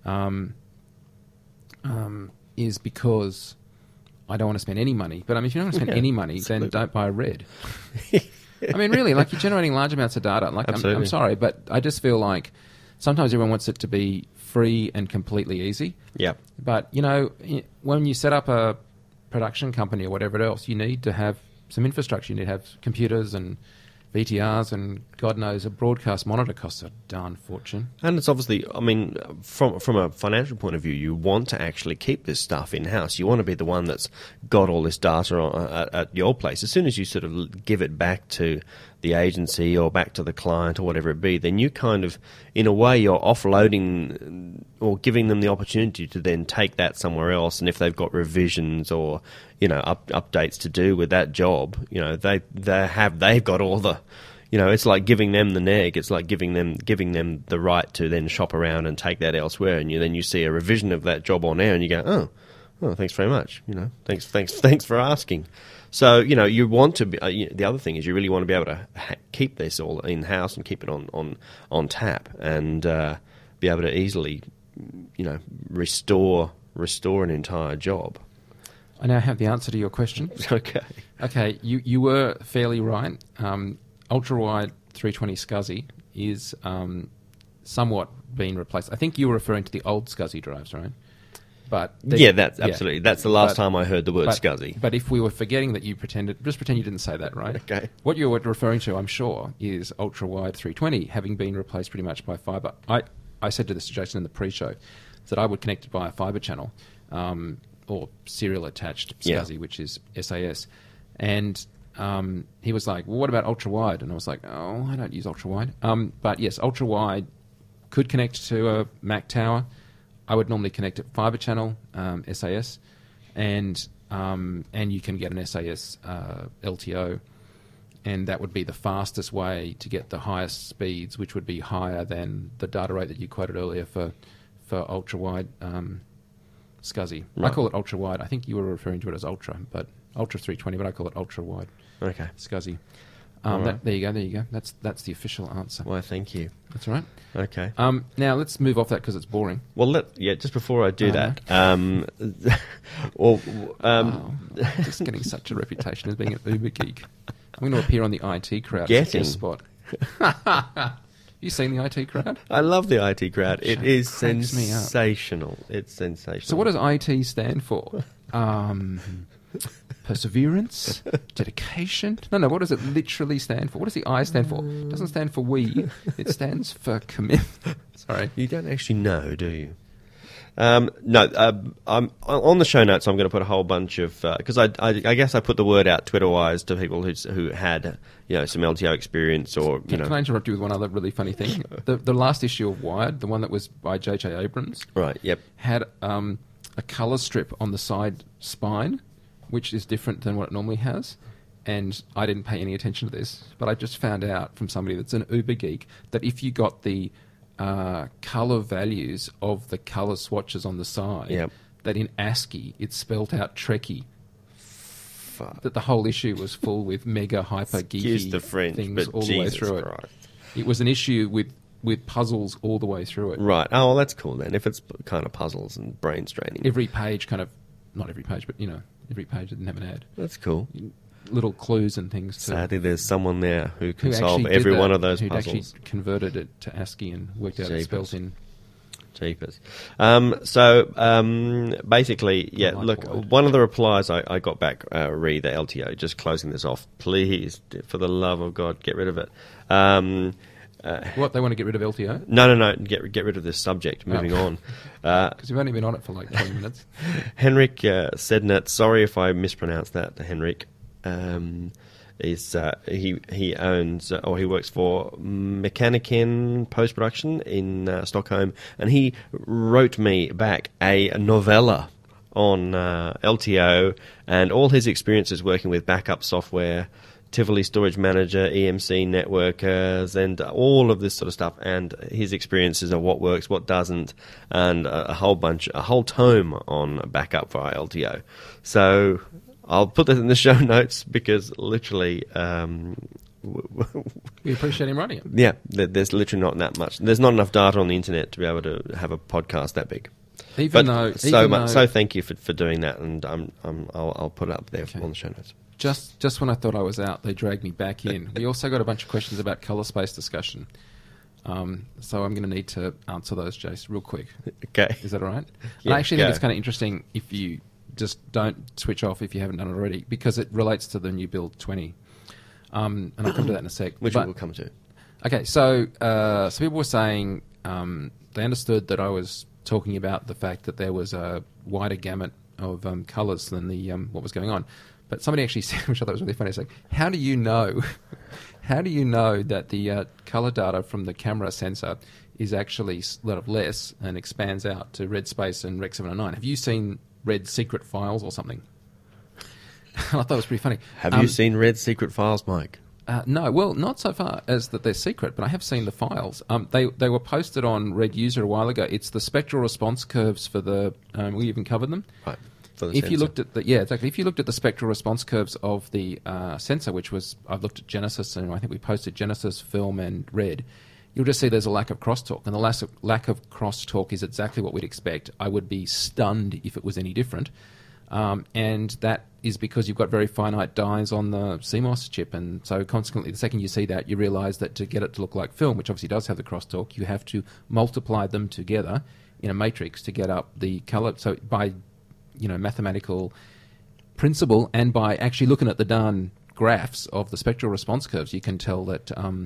is because I don't want to spend any money. But if you don't want to spend any money, then don't buy a Red. Really, like you're generating large amounts of data. Like I'm sorry, but I just feel like sometimes everyone wants it to be free and completely easy. Yeah. But, when you set up a production company or whatever else, you need to have some infrastructure. You need to have computers and VTRs and God knows a broadcast monitor costs a darn fortune. And it's obviously, from a financial point of view, you want to actually keep this stuff in-house. You want to be the one that's got all this data at your place. As soon as you sort of give it back to the agency or back to the client or whatever it be, then you kind of, in a way, you're offloading or giving them the opportunity to then take that somewhere else. And if they've got revisions or, updates to do with that job, they've got all the, it's like giving them the neg. It's like giving them the right to then shop around and take that elsewhere. And then you see a revision of that job on air and you go, oh, thanks very much. Thanks for asking. So, you want to be, the other thing is you really want to be able to keep this all in-house and keep it on tap and be able to easily, restore an entire job. I now have the answer to your question. Okay, you were fairly right. Ultra-wide 320 SCSI is somewhat being replaced. I think you were referring to the old SCSI drives, right? But that's absolutely. That's the last time I heard the word SCSI. But if we were forgetting that you pretend you didn't say that, right? Okay. What you were referring to, I'm sure, is ultra-wide 320 having been replaced pretty much by fibre. I said to this to Jason in the pre-show that I would connect it by a fibre channel or serial attached SCSI, which is SAS. And he was like, well, what about ultra-wide? And I was like, oh, I don't use ultra-wide. But yes, ultra-wide could connect to a Mac tower. I would normally connect it fibre channel, SAS, and you can get an SAS LTO, and that would be the fastest way to get the highest speeds, which would be higher than the data rate that you quoted earlier for ultra-wide SCSI. Right. I call it ultra wide. I think you were referring to it as ultra, but ultra 320, but I call it ultra wide. Okay. SCSI. Alright. There you go. That's the official answer. Well, thank you. That's all right. Okay. Now let's move off that because it's boring. Well, just before I do that, Wow. Just getting such a reputation as being an uber geek. I'm going to appear on the IT crowd. Getting. Spot. You seen the IT crowd? I love the IT crowd. It is cracks me up. sensational. It's sensational. So what does IT stand for? Perseverance? Dedication? No, what does it literally stand for? What does the I stand for? It doesn't stand for we. It stands for commitment. Sorry. You don't actually know, do you? No, I'm on the show notes. I'm going to put a whole bunch of because I guess I put the word out Twitter-wise to people who had some LTO experience or Can I interrupt you with one other really funny thing? The last issue of Wired, the one that was by J.J. Abrams, right? Yep. had a colour strip on the side spine, which is different than what it normally has. And I didn't pay any attention to this, but I just found out from somebody that's an uber geek that if you got the colour values of the colour swatches on the side, Yep. that in ASCII it spelt out Trekkie. Fuck. That the whole issue was full with mega hyper Excuse geeky the French, things but all the way Jesus through Christ. it. It was an issue with puzzles all the way through it. Right. Oh, well, that's cool then. If it's kind of puzzles and brain straining, Every page not every page, but every page didn't have an ad. that's cool. Little clues and things to Sadly, there's someone there who can who solve actually did every that, one of those who'd puzzles. actually converted it to ASCII and worked out its Jeepers. spelt in. Cheapers. Basically, yeah, I like look, Word. one of the replies I got back, re the LTO, just closing this off, please, for the love of God, get rid of it. What, they want to get rid of LTO? No, get rid of this subject, moving on. Because you've only been on it for like 20 minutes. Henrik Sednet, sorry if I mispronounced that, Henrik. He owns or he works for Mechaniken Post Production in Stockholm, and he wrote me back a novella on LTO and all his experiences working with backup software, Tivoli Storage Manager, EMC networkers, and all of this sort of stuff, and his experiences of what works, what doesn't, and a whole tome on backup for our LTO. So I'll put that in the show notes because literally, We appreciate him writing it. yeah, there's literally not that much. There's not enough data on the internet to be able to have a podcast that big. So thank you for doing that, and I'll put it up there on the show notes. Just when I thought I was out, they dragged me back in. We also got a bunch of questions about colour space discussion. So I'm going to need to answer those, Jace, real quick. Okay. Is that all right? Yeah, I actually think go. it's kind of interesting if you just don't switch off if you haven't done it already, because it relates to the new Build 20. And I'll come to that in a sec. Which But- we'll come to. Okay, so people were saying they understood that I was talking about the fact that there was a wider gamut of colours than the what was going on. But somebody actually said, which I thought was really funny, it's like, how do you know that the colour data from the camera sensor is actually a lot of less and expands out to red space and Rec 709? Have you seen red secret files or something? I thought it was pretty funny. Have you seen Red Secret Files, Mike? No, well, not so far as that they're secret, but I have seen the files. They were posted on Red User a while ago. It's the spectral response curves for the... we even covered them. Right. For the If you sensor. looked at exactly. If you looked at the spectral response curves of the sensor, which was... I've looked at Genesis, and I think we posted Genesis, Film, and Red. You'll just see there's a lack of crosstalk, and the lack of crosstalk is exactly what we'd expect. I would be stunned if it was any different. And that is because you've got very finite dyes on the CMOS chip, and so consequently, the second you see that, you realise that to get it to look like film, which obviously does have the crosstalk, you have to multiply them together in a matrix to get up the colour. So by mathematical principle, and by actually looking at the darn graphs of the spectral response curves, you can tell that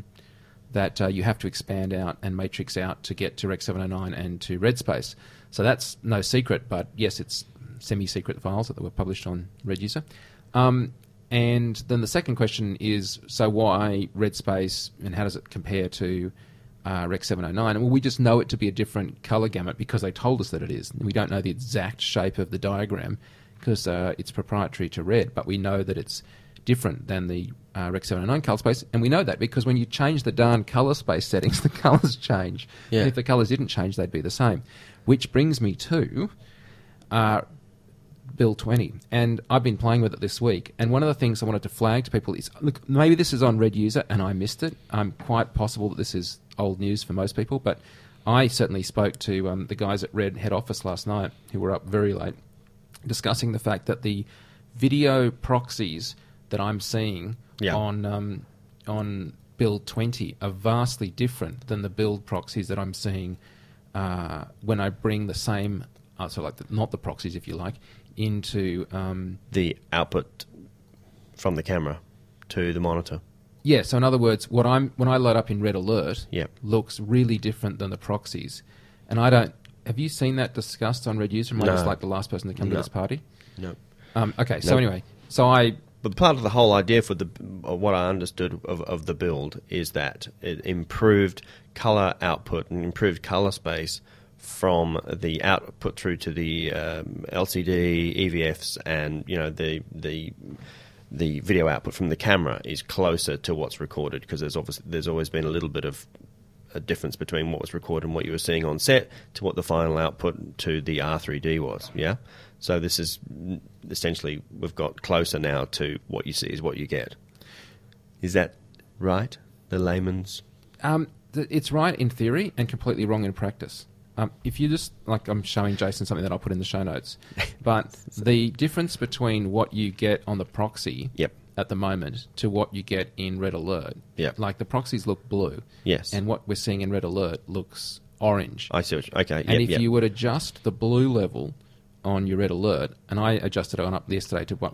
you have to expand out and matrix out to get to Rec 709 and to Red Space. So that's no secret, but yes, it's semi-secret files that were published on Red User. And then the second question is, so why Red Space, and how does it compare to Rec 709? And well, we just know it to be a different colour gamut because they told us that it is. We don't know the exact shape of the diagram because it's proprietary to Red, but we know that it's different than the Rec 709 colour space, and we know that because when you change the darn colour space settings, the colours change. Yeah. And if the colours didn't change, they'd be the same. Which brings me to... Build 20, and I've been playing with it this week. And one of the things I wanted to flag to people is, look, maybe this is on Red User and I missed it. Quite possible that this is old news for most people, but I certainly spoke to the guys at Red head office last night, who were up very late, discussing the fact that the video proxies that I'm seeing on Build 20 are vastly different than the build proxies that I'm seeing when I bring the same, not the proxies, if you like, into the output from the camera to the monitor. Yeah, so in other words, when I load up in Red Alert, Yep. looks really different than the proxies. And I don't... Have you seen that discussed on Red User? Am I just like the last person to come to this party? No. Okay, so anyway, But part of the whole idea for what I understood of the build is that it improved color output and improved color space from the output through to the LCD, EVFs, and the video output from the camera is closer to what's recorded, because there's always been a little bit of a difference between what was recorded and what you were seeing on set to what the final output to the R3D was. Yeah, so this is essentially, we've got closer now to what you see is what you get. Is that right? The layman's. It's right in theory and completely wrong in practice. If you just, like, I'm showing Jason something that I'll put in the show notes, but the difference between what you get on the proxy at the moment to what you get in Red Alert, like the proxies look blue, and what we're seeing in Red Alert looks orange. I see what okay. And if you would adjust the blue level on your Red Alert, and I adjusted it on up yesterday to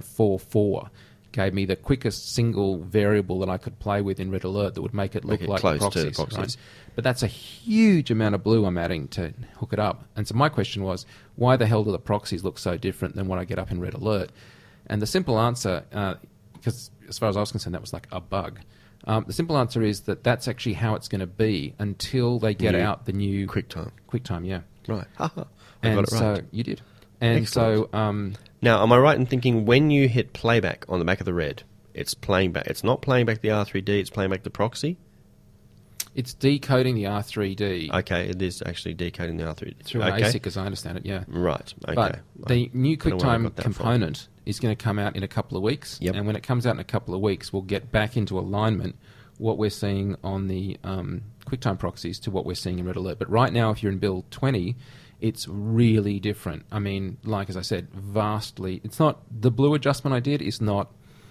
1.44, gave me the quickest single variable that I could play with in Red Alert that would make it look like close proxies, to the proxies. right? But that's a huge amount of blue I'm adding to hook it up. And so my question was, why the hell do the proxies look so different than what I get up in Red Alert? And the simple answer, because as far as I was concerned, that was like a bug. The simple answer is that that's actually how it's going to be until they get out the new QuickTime. QuickTime, yeah. Right. I got And it right. so you did. And Excellent. so... Now, am I right in thinking when you hit playback on the back of the Red, it's playing back? It's not playing back the R3D; it's playing back the proxy. It's decoding the R3D. Okay, it is actually decoding the R3D Through an ASIC, as I understand it, yeah. Right. Okay. But the new don't know where I got QuickTime that component is going to come out in a couple of weeks. Yep. And when it comes out in a couple of weeks, we'll get back into alignment what we're seeing on the QuickTime proxies to what we're seeing in Red Alert. But right now, if you're in Build 20, it's really different. I mean, like as I said, vastly... It's not... The blue adjustment I did is not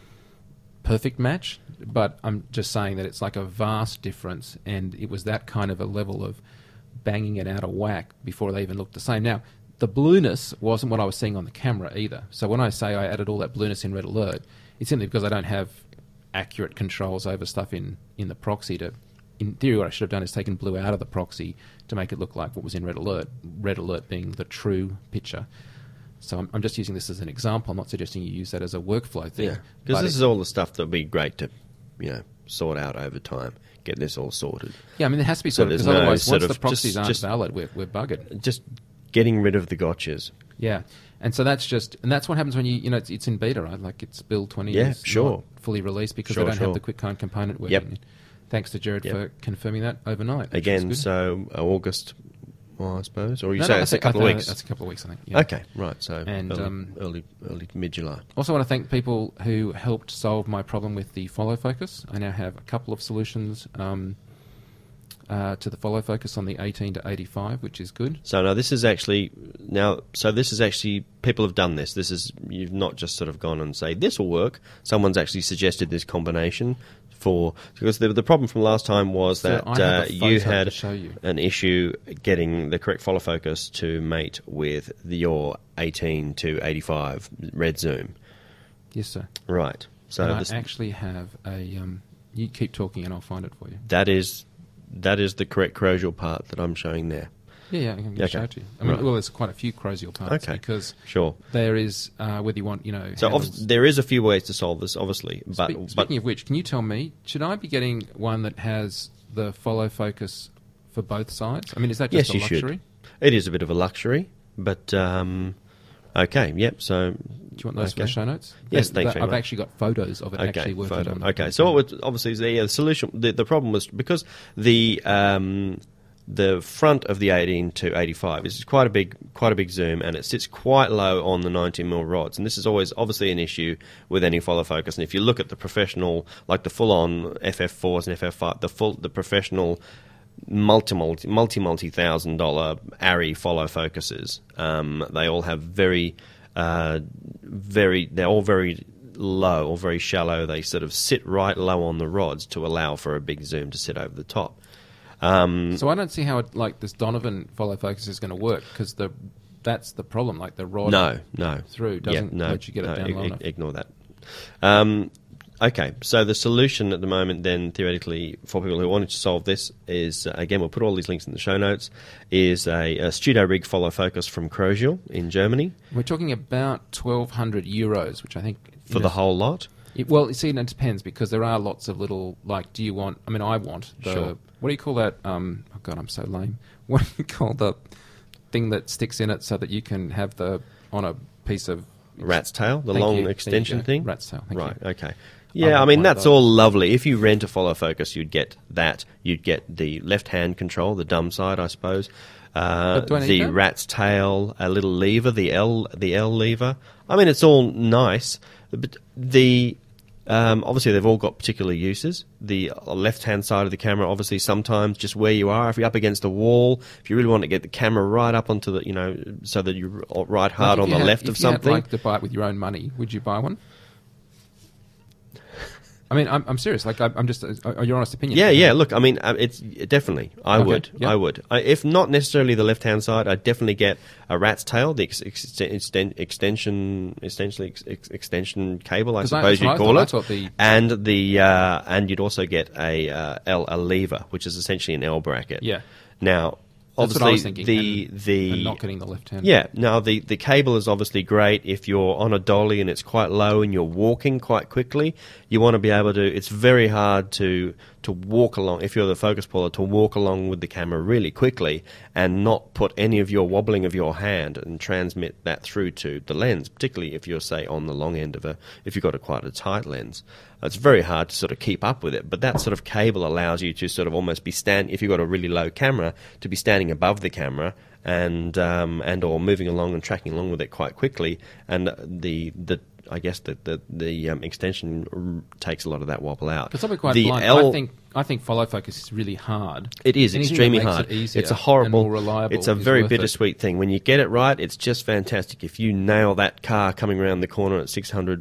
perfect match, but I'm just saying that it's like a vast difference, and it was that kind of a level of banging it out of whack before they even looked the same. Now, the blueness wasn't what I was seeing on the camera either. So when I say I added all that blueness in Red Alert, it's simply because I don't have accurate controls over stuff in the proxy to... In theory, what I should have done is taken blue out of the proxy to make it look like what was in Red Alert being the true picture. So I'm just using this as an example. I'm not suggesting you use that as a workflow thing. Yeah, because this is all the stuff that would be great to, sort out over time. Get this all sorted. Yeah, I mean, there has to be sorted, because otherwise, once the proxies aren't valid, we're buggered. Just getting rid of the gotchas. Yeah, and so that's what happens when it's in beta, right? Like, it's Build 20 is not fully released because they don't have the QuickTime component working. Yep. Thanks to Jared for confirming that overnight. Again, so August, I suppose, or it's a couple of weeks. That's a couple of weeks, I think. Yeah. Okay, right. So early mid-July. Also, want to thank people who helped solve my problem with the follow focus. I now have a couple of solutions to the follow focus on the 18 to 85, which is good. So now this is actually people have done this. This is, you've not just sort of gone and say this will work. Someone's actually suggested this combination because the problem from last time was that you had an issue getting the correct follow focus to mate with your 18 to 85 red zoom. Yes, sir. Right. So I actually have a. You keep talking, and I'll find it for you. That is the correct Crozier part that I'm showing there. Yeah, I can show it to you. I mean, well, there's quite a few Crozier parts because there is whether you want, So there is a few ways to solve this, obviously. But speaking of which, can you tell me, should I be getting one that has the follow focus for both sides? I mean, is that just a luxury? Should. It is a bit of a luxury, but okay, yep. So do you want those for the show notes? Yes, thanks very much. I've actually got photos of it actually working on. Okay, so what was obviously the solution? The problem was because the the front of the 18 to 85 is quite a big zoom, and it sits quite low on the 90mm rods. And this is always obviously an issue with any follow focus. And if you look at the professional, like the full-on FF4s and FF5, the professional multi-$1,000 ARRI follow focuses, they all have they're all very low or very shallow. They sort of sit right low on the rods to allow for a big zoom to sit over the top. So I don't see how this Donovan follow focus is going to work, because that's the problem. Like the rod through doesn't let you get it down low enough. Ignore that. Okay, so the solution at the moment then, theoretically, for people who wanted to solve this is, again, we'll put all these links in the show notes, is a Studio Rig follow focus from Crozier in Germany. We're talking about €1,200, which I think... For the whole lot? Well, see, it depends, because there are lots of little, do you want... I mean, I want the... Sure. What do you call that? Oh, God, I'm so lame. What do you call the thing that sticks in it so that you can have on a piece of... Rat's tail? The long extension thing? Rat's tail, thank you. Right, okay. Yeah, I mean, that's all lovely. If you rent a follow focus, you'd get that. You'd get the left-hand control, the dumb side, I suppose. The rat's tail, a little lever, the L lever. I mean, it's all nice. But obviously, they've all got particular uses. The left-hand side of the camera, obviously, sometimes just where you are. If you're up against a wall, if you really want to get the camera right up onto the, so that you're right hard on the left of something. If you had to buy it with your own money, would you buy one? I mean, I'm serious. I'm just your honest opinion. Yeah. Look, I mean, it's definitely. I would. Yep. I would. If not necessarily the left-hand side, I'd definitely get a rat's tail, the extension cable, I suppose you'd call it, and you'd also get a lever, which is essentially an L bracket. Yeah. Now, that's obviously, what I was thinking. And not getting the left hand. Yeah. Now, the cable is obviously great if you're on a dolly and it's quite low and you're walking quite quickly. You want to be able to... It's very hard to walk along, if you're the focus puller, to walk along with the camera really quickly and not put any of your wobbling of your hand and transmit that through to the lens, particularly if you're, say, on the long end of if you've got quite a tight lens. It's very hard to sort of keep up with it, but that sort of cable allows you to sort of almost be if you've got a really low camera, to be standing above the camera and or moving along and tracking along with it quite quickly, and I guess the extension takes a lot of that wobble out. Because I'll be quite blunt. I think follow focus is really hard. It is extremely hard. It's a horrible, and more reliable. It's a very bittersweet thing. When you get it right, it's just fantastic. If you nail that car coming around the corner at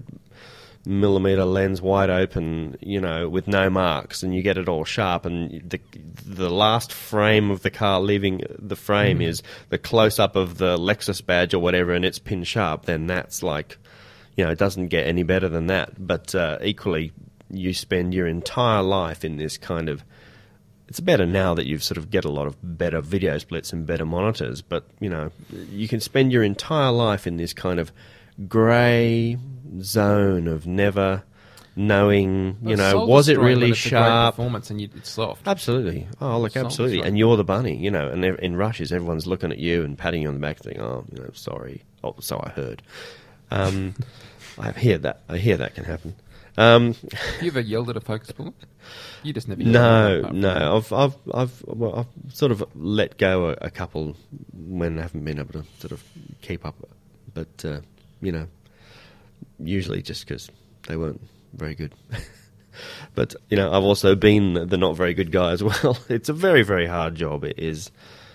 600mm lens wide open, with no marks, and you get it all sharp, and the last frame of the car leaving the frame is the close-up of the Lexus badge or whatever, and it's pin sharp, then that's like... it doesn't get any better than that. But equally, you spend your entire life in this kind of... It's better now that you've sort of get a lot of better video splits and better monitors, but, you can spend your entire life in this kind of grey zone of never knowing, was it really sharp? It's a great performance and it's soft. Absolutely. Oh, look, absolutely. And you're the bunny, and in rushes, everyone's looking at you and patting you on the back saying, sorry. Oh, so I heard. I hear that. I hear that can happen. Have you ever yelled at a focus puller? You just never yelled. No. I've sort of let go a couple when I haven't been able to sort of keep up. But usually just because they weren't very good. But I've also been the not very good guy as well. It's a very, very hard job. It is.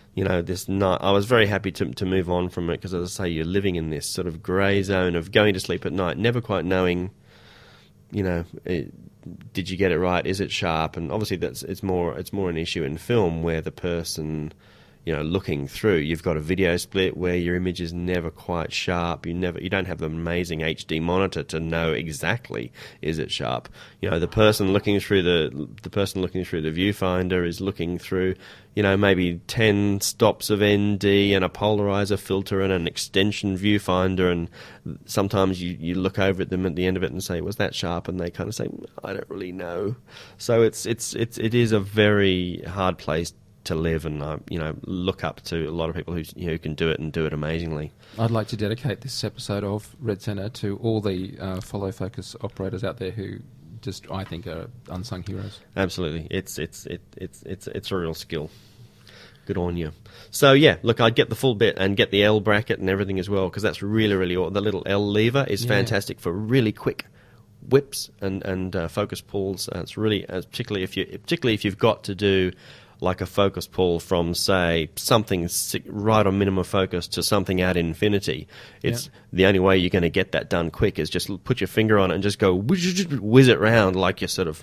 I was very happy to move on from it because, as I say, you're living in this sort of grey zone of going to sleep at night, never quite knowing, did you get it right? Is it sharp? And obviously, it's more an issue in film where the person, looking through, you've got a video split where your image is never quite sharp. You don't have an amazing HD monitor to know exactly is it sharp. The person looking through the viewfinder is looking through, maybe 10 stops of ND and a polarizer filter and an extension viewfinder, and sometimes you look over at them at the end of it and say, was that sharp? And they kind of say, I don't really know. So it is a very hard place to live, and look up to a lot of people who can do it and do it amazingly. I'd like to dedicate this episode of Red Centre to all the follow focus operators out there who just, I think, are unsung heroes. Absolutely, it's a real skill. Good on you. So yeah, look, I'd get the full bit and get the L bracket and everything as well, because that's really, really the little L lever is fantastic for really quick whips and focus pulls. It's really particularly if you've got to do like a focus pull from, say, something right on minimum focus to something at infinity. It's the only way you're going to get that done quick is just put your finger on it and just go whiz it round like you're sort of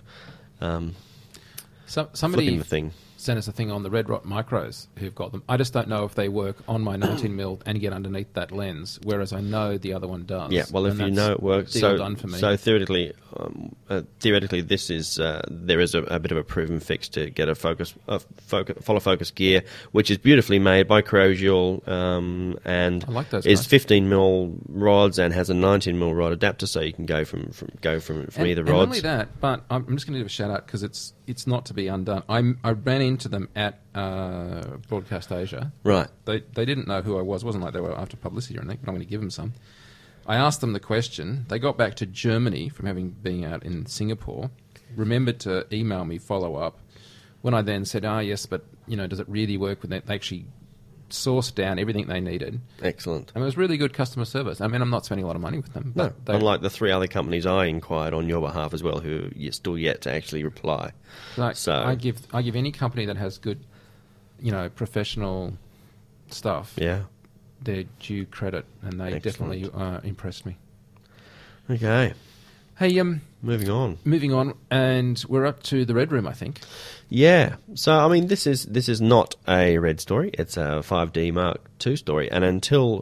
somebody the thing. Sent us a thing on the Red Rot Micros who've got them. I just don't know if they work on my 19mm and get underneath that lens, whereas I know the other one does. Yeah, well, if you know it works, done for me. So theoretically, this is there is a bit of a proven fix to get a follow focus gear, which is beautifully made by Crozier, and I like those is guys. 15mm rods and has a 19mm rod adapter, so you can go from either rods. And not only that, but I'm just going to give a shout out because it's not to be undone. I ran into them at Broadcast Asia. Right. They didn't know who I was. It wasn't like they were after publicity or anything, but I'm going to give them some. I asked them the question. They got back to Germany from having been out in Singapore, remembered to email me follow-up. When I then said, yes, but does it really work with that? They actually sourced down everything they needed. Excellent. And it was really good customer service. I mean, I'm not spending a lot of money with them. No, unlike the 3 other companies I inquired on your behalf as well, who you're still yet to actually reply. So I give any company that has good, professional stuff, their due credit, and they definitely impressed me. Okay. Hey, moving on, and we're up to the Red Room, I think. Yeah. So I mean, this is not a Red story. It's a 5D Mark II story, and until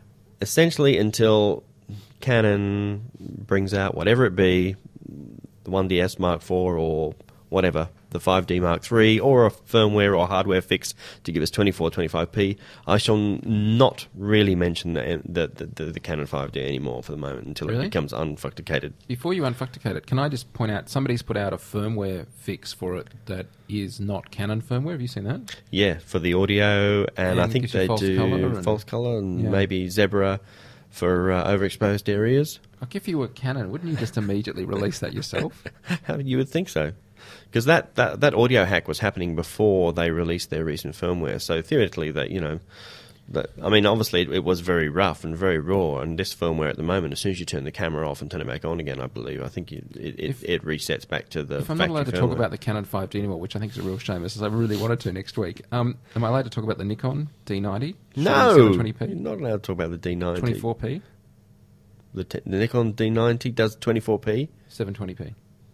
Canon brings out whatever it be, the 1DS Mark IV or whatever, the 5D Mark III, or a firmware or hardware fix to give us 2425p, I shall not really mention the Canon 5D anymore for the moment until it becomes unfucticated. Before you unfucticate it, can I just point out, somebody's put out a firmware fix for it that is not Canon firmware. Have you seen that? Yeah, for the audio, and I think they do false colour and maybe Zebra for overexposed areas. Like if you were Canon, wouldn't you just immediately release that yourself? You would think so. Because that audio hack was happening before they released their recent firmware. So theoretically, obviously it was very rough and very raw. And this firmware at the moment, as soon as you turn the camera off and turn it back on again, I believe, I think it resets back to the. If I'm not allowed to talk about the Canon 5D anymore, which I think is a real shame, as I really wanted to next week, am I allowed to talk about the Nikon D90? No, 720p? You're not allowed to talk about the D90. 24p. The Nikon D90 does 24p. 720p.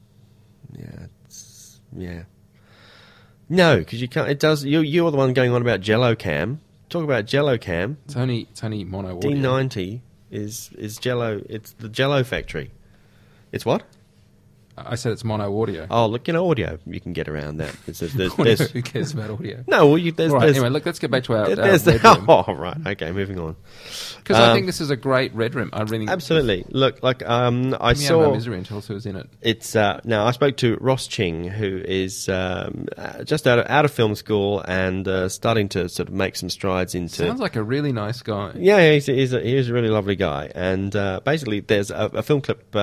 Yeah. No, because you can't. It does. You're the one going on about Jello Cam. Talk about Jello Cam. It's only mono audio. D90 is Jello. It's the Jello factory. It's what? I said it's mono audio. Oh, look, audio. You can get around that. Who cares about audio? No, well, anyway, look, let's get back to our Red Room. Oh, right. Okay, moving on. Because I think this is a great Red Room. I really absolutely. Look, I saw. Out of misery and tell us who was in it. It's now I spoke to Ross Ching, who is just out of film school and starting to sort of make some strides into. Sounds like a really nice guy. Yeah, he's a really lovely guy, and basically there's a film clip.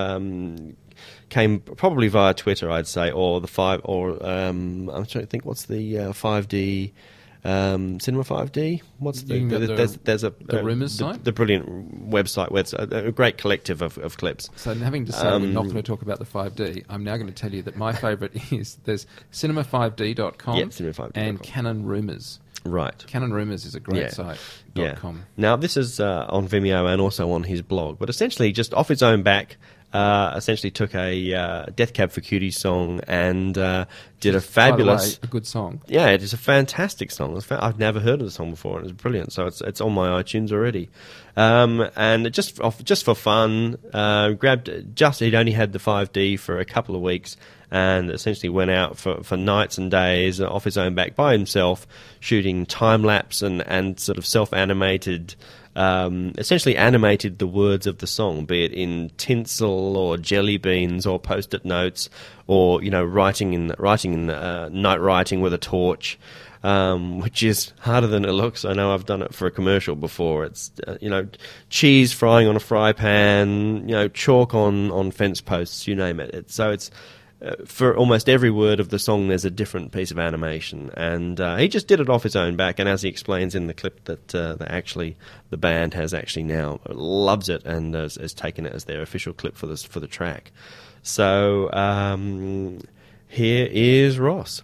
Came probably via Twitter, I'd say, or the I'm trying to think. What's the 5D Cinema 5D? What's there's a the Rumours site? The brilliant website where it's a great collective of clips. So having to say we're not going to talk about the 5D, I'm now going to tell you that my favourite is there's cinema5d.com cinema5d.com. and Canon Rumours. Right. Canon Rumours is a great site. .com. Now this is on Vimeo and also on his blog, but essentially just off his own back. Essentially took a Death Cab for Cutie song and did a fabulous... By the way, a good song. Yeah, it is a fantastic song. I've never heard of the song before, and it's brilliant. So it's on my iTunes already. And just for fun, he'd only had the 5D for a couple of weeks, and essentially went out for nights and days off his own back by himself, shooting time-lapse and sort of self-animated... essentially animated the words of the song, be it in tinsel or jelly beans or post-it notes, or writing in night writing with a torch, which is harder than it looks. I know I've done it for a commercial before. It's cheese frying on a fry pan, chalk on fence posts, you name it. for almost every word of the song, there's a different piece of animation, and he just did it off his own back. And as he explains in the clip, that the band has actually now loves it and has taken it as their official clip for the track. So here is Ross.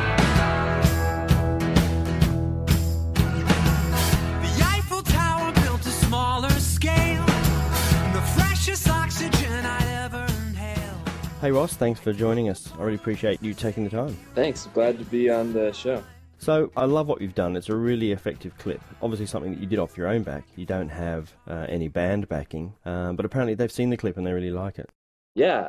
Hey Ross, thanks for joining us. I really appreciate you taking the time. Thanks, glad to be on the show. So, I love what you've done. It's a really effective clip. Obviously something that you did off your own back. You don't have any band backing, but apparently they've seen the clip and they really like it. Yeah,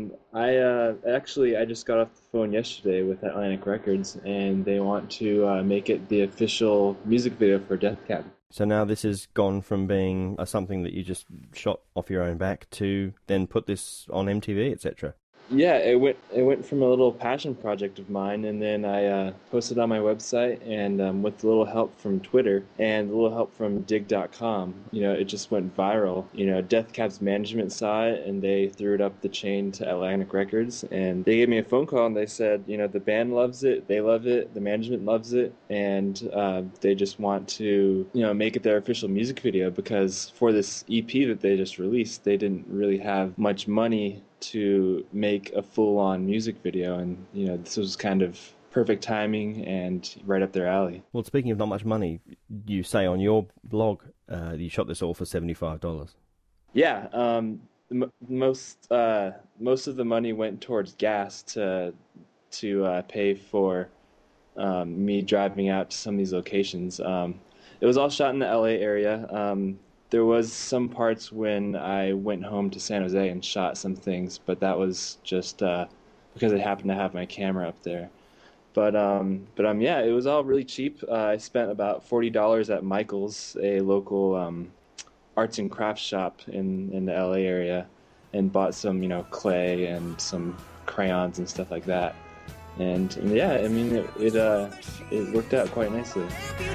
I just got off the phone yesterday with Atlantic Records, and they want to make it the official music video for Death Cab. So now this has gone from being something that you just shot off your own back to then put this on MTV, etc. Yeah, it went from a little passion project of mine, and then I posted on my website, and with a little help from Twitter and a little help from Dig.com, it just went viral. Death Cab's management saw it, and they threw it up the chain to Atlantic Records, and they gave me a phone call, and they said, the band loves it, they love it, the management loves it, and they just want to, make it their official music video, because for this EP that they just released, they didn't really have much money to make a full-on music video, and this was kind of perfect timing and right up their alley. Well, speaking of not much money, you say on your blog you shot this all for $75. Yeah, most of the money went towards gas to pay for me driving out to some of these locations. It was all shot in the LA area. There was some parts when I went home to San Jose and shot some things, but that was just because I happened to have my camera up there. But yeah, it was all really cheap. I spent about $40 at Michael's, a local arts and crafts shop in the LA area, and bought some clay and some crayons and stuff like that. And yeah, I mean it worked out quite nicely.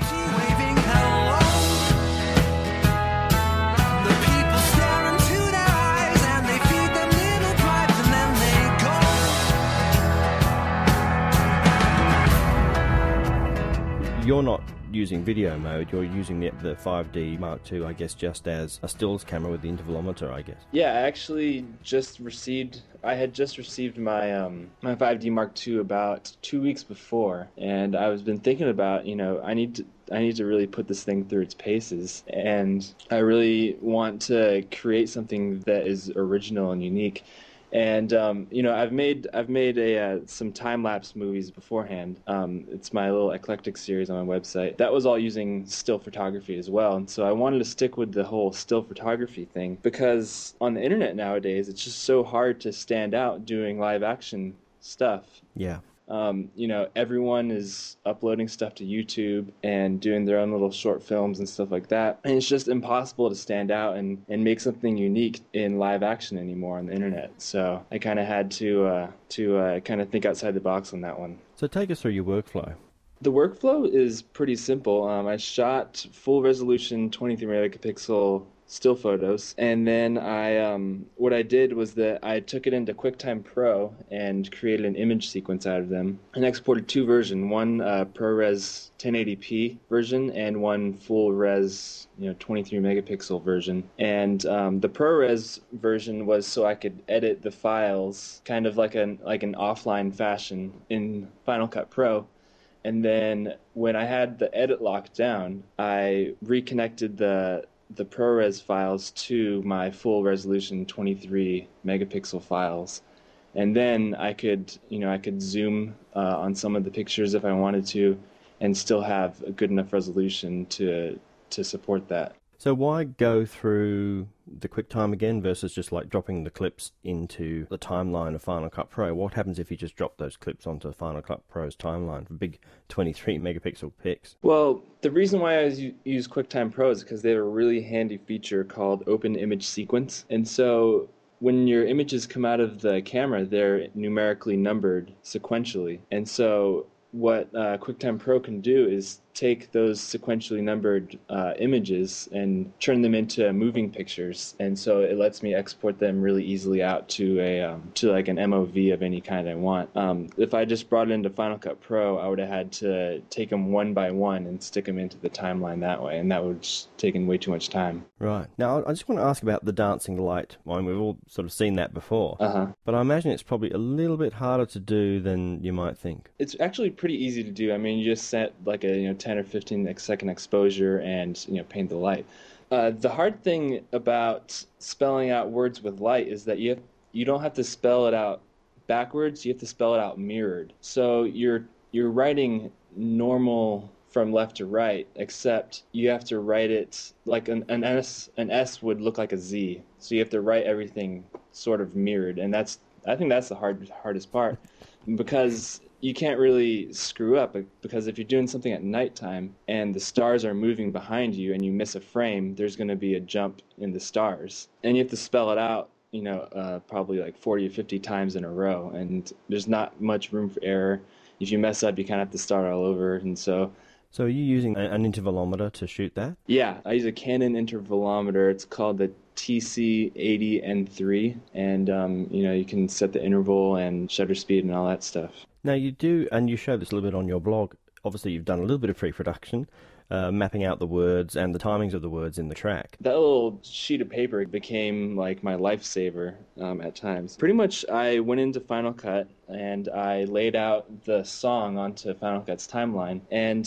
You're not using video mode, you're using the 5D Mark II, I guess, just as a stills camera with the intervalometer, I guess. Yeah, I actually I had just received my my 5D Mark II about 2 weeks before, and I was been thinking about, I need to really put this thing through its paces, and I really want to create something that is original and unique. And I've made some time-lapse movies beforehand. It's my little eclectic series on my website. That was all using still photography as well. And so I wanted to stick with the whole still photography thing, because on the internet nowadays, it's just so hard to stand out doing live action stuff. Yeah. Everyone is uploading stuff to YouTube and doing their own little short films and stuff like that. And it's just impossible to stand out and make something unique in live action anymore on the internet. So I kind of had to kind of think outside the box on that one. So take us through your workflow. The workflow is pretty simple. I shot full resolution 23 megapixel still photos, and then what I did was that I took it into QuickTime Pro and created an image sequence out of them and exported two versions, one ProRes 1080p version and one full res 23 megapixel version. And the ProRes version was so I could edit the files kind of like an offline fashion in Final Cut Pro. And then when I had the edit locked down, I reconnected the ProRes files to my full resolution 23 megapixel files, and then I could zoom on some of the pictures if I wanted to, and still have a good enough resolution to support that. So why go through the QuickTime again versus just like dropping the clips into the timeline of Final Cut Pro? What happens if you just drop those clips onto Final Cut Pro's timeline for big 23 megapixel pics? Well, the reason why I use QuickTime Pro is because they have a really handy feature called Open Image Sequence. And so when your images come out of the camera, they're numerically numbered sequentially. And so what QuickTime Pro can do is take those sequentially numbered images and turn them into moving pictures, and so it lets me export them really easily out to like an MOV of any kind I want. If I just brought it into Final Cut Pro, I would have had to take them one by one and stick them into the timeline that way, and that would just taken way too much time. Right. Now, I just want to ask about the dancing light. I mean, we've all sort of seen that before, but I imagine it's probably a little bit harder to do than you might think. It's actually pretty easy to do. I mean, you just set like a 10 or 15 second exposure and paint the light. The hard thing about spelling out words with light is that you don't have to spell it out backwards. You have to spell it out mirrored. So you're writing normal from left to right, except you have to write it like an S. An S would look like a Z. So you have to write everything sort of mirrored, and I think that's the hardest part, because you can't really screw up, because if you're doing something at nighttime and the stars are moving behind you and you miss a frame, there's going to be a jump in the stars, and you have to spell it out probably like 40 or 50 times in a row, and there's not much room for error. If you mess up, you kind of have to start all over, and so are you using an intervalometer to shoot that? Yeah, I use a Canon intervalometer. It's called the TC80N3, and you can set the interval and shutter speed and all that stuff. Now you do, and you show this a little bit on your blog. Obviously, you've done a little bit of pre-production, mapping out the words and the timings of the words in the track. That little sheet of paper became like my lifesaver at times. Pretty much, I went into Final Cut and I laid out the song onto Final Cut's timeline. And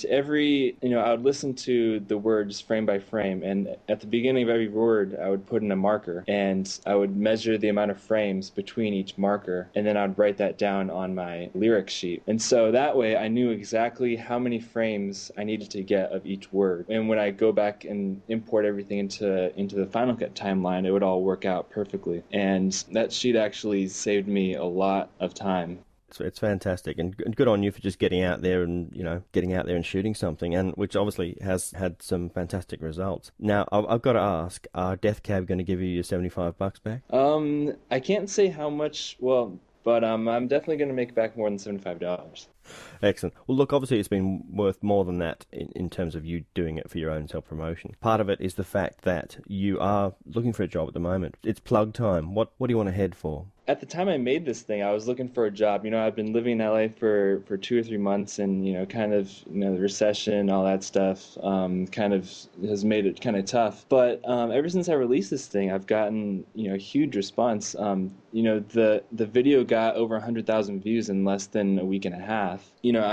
I would listen to the words frame by frame. And at the beginning of every word, I would put in a marker. And I would measure the amount of frames between each marker. And then I would write that down on my lyric sheet. And so that way, I knew exactly how many frames I needed to get of each word. And when I go back and import everything into the Final Cut timeline, it would all work out perfectly. And that sheet actually saved me a lot of time. So it's fantastic, and good on you for just getting out there and shooting something, and which obviously has had some fantastic results. Now I've got to ask, are Death Cab going to give you your $75 back? I can't say how much. But I'm definitely going to make back more than $75. Excellent. Well, look, obviously it's been worth more than that in terms of you doing it for your own self-promotion. Part of it is the fact that you are looking for a job at the moment. It's plug time. What do you want to head for? At the time I made this thing, I was looking for a job. I've been living in LA for 2 or 3 months, and the recession, all that stuff, kind of has made it kind of tough. But ever since I released this thing, I've gotten a huge response. The video got over 100,000 views in less than a week and a half.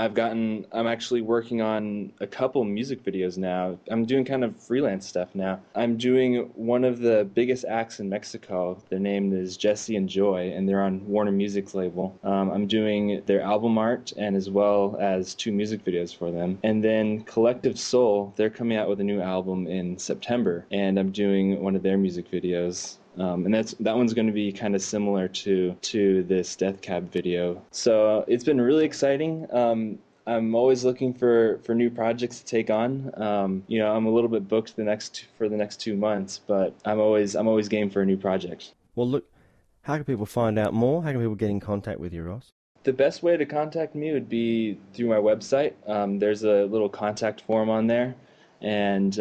I'm actually working on a couple music videos now. I'm doing kind of freelance stuff now. I'm doing one of the biggest acts in Mexico. Their name is Jesse and Joy, and they're on Warner Music's label. I'm doing their album art and as well as 2 music videos for them. And then Collective Soul, they're coming out with a new album in September, and I'm doing one of their music videos. And that one's going to be kind of similar to this Death Cab video. So it's been really exciting. I'm always looking for new projects to take on. I'm a little bit booked for the next 2 months, but I'm always game for a new project. Well, look, how can people find out more? How can people get in contact with you, Ross? The best way to contact me would be through my website. There's a little contact form on there, and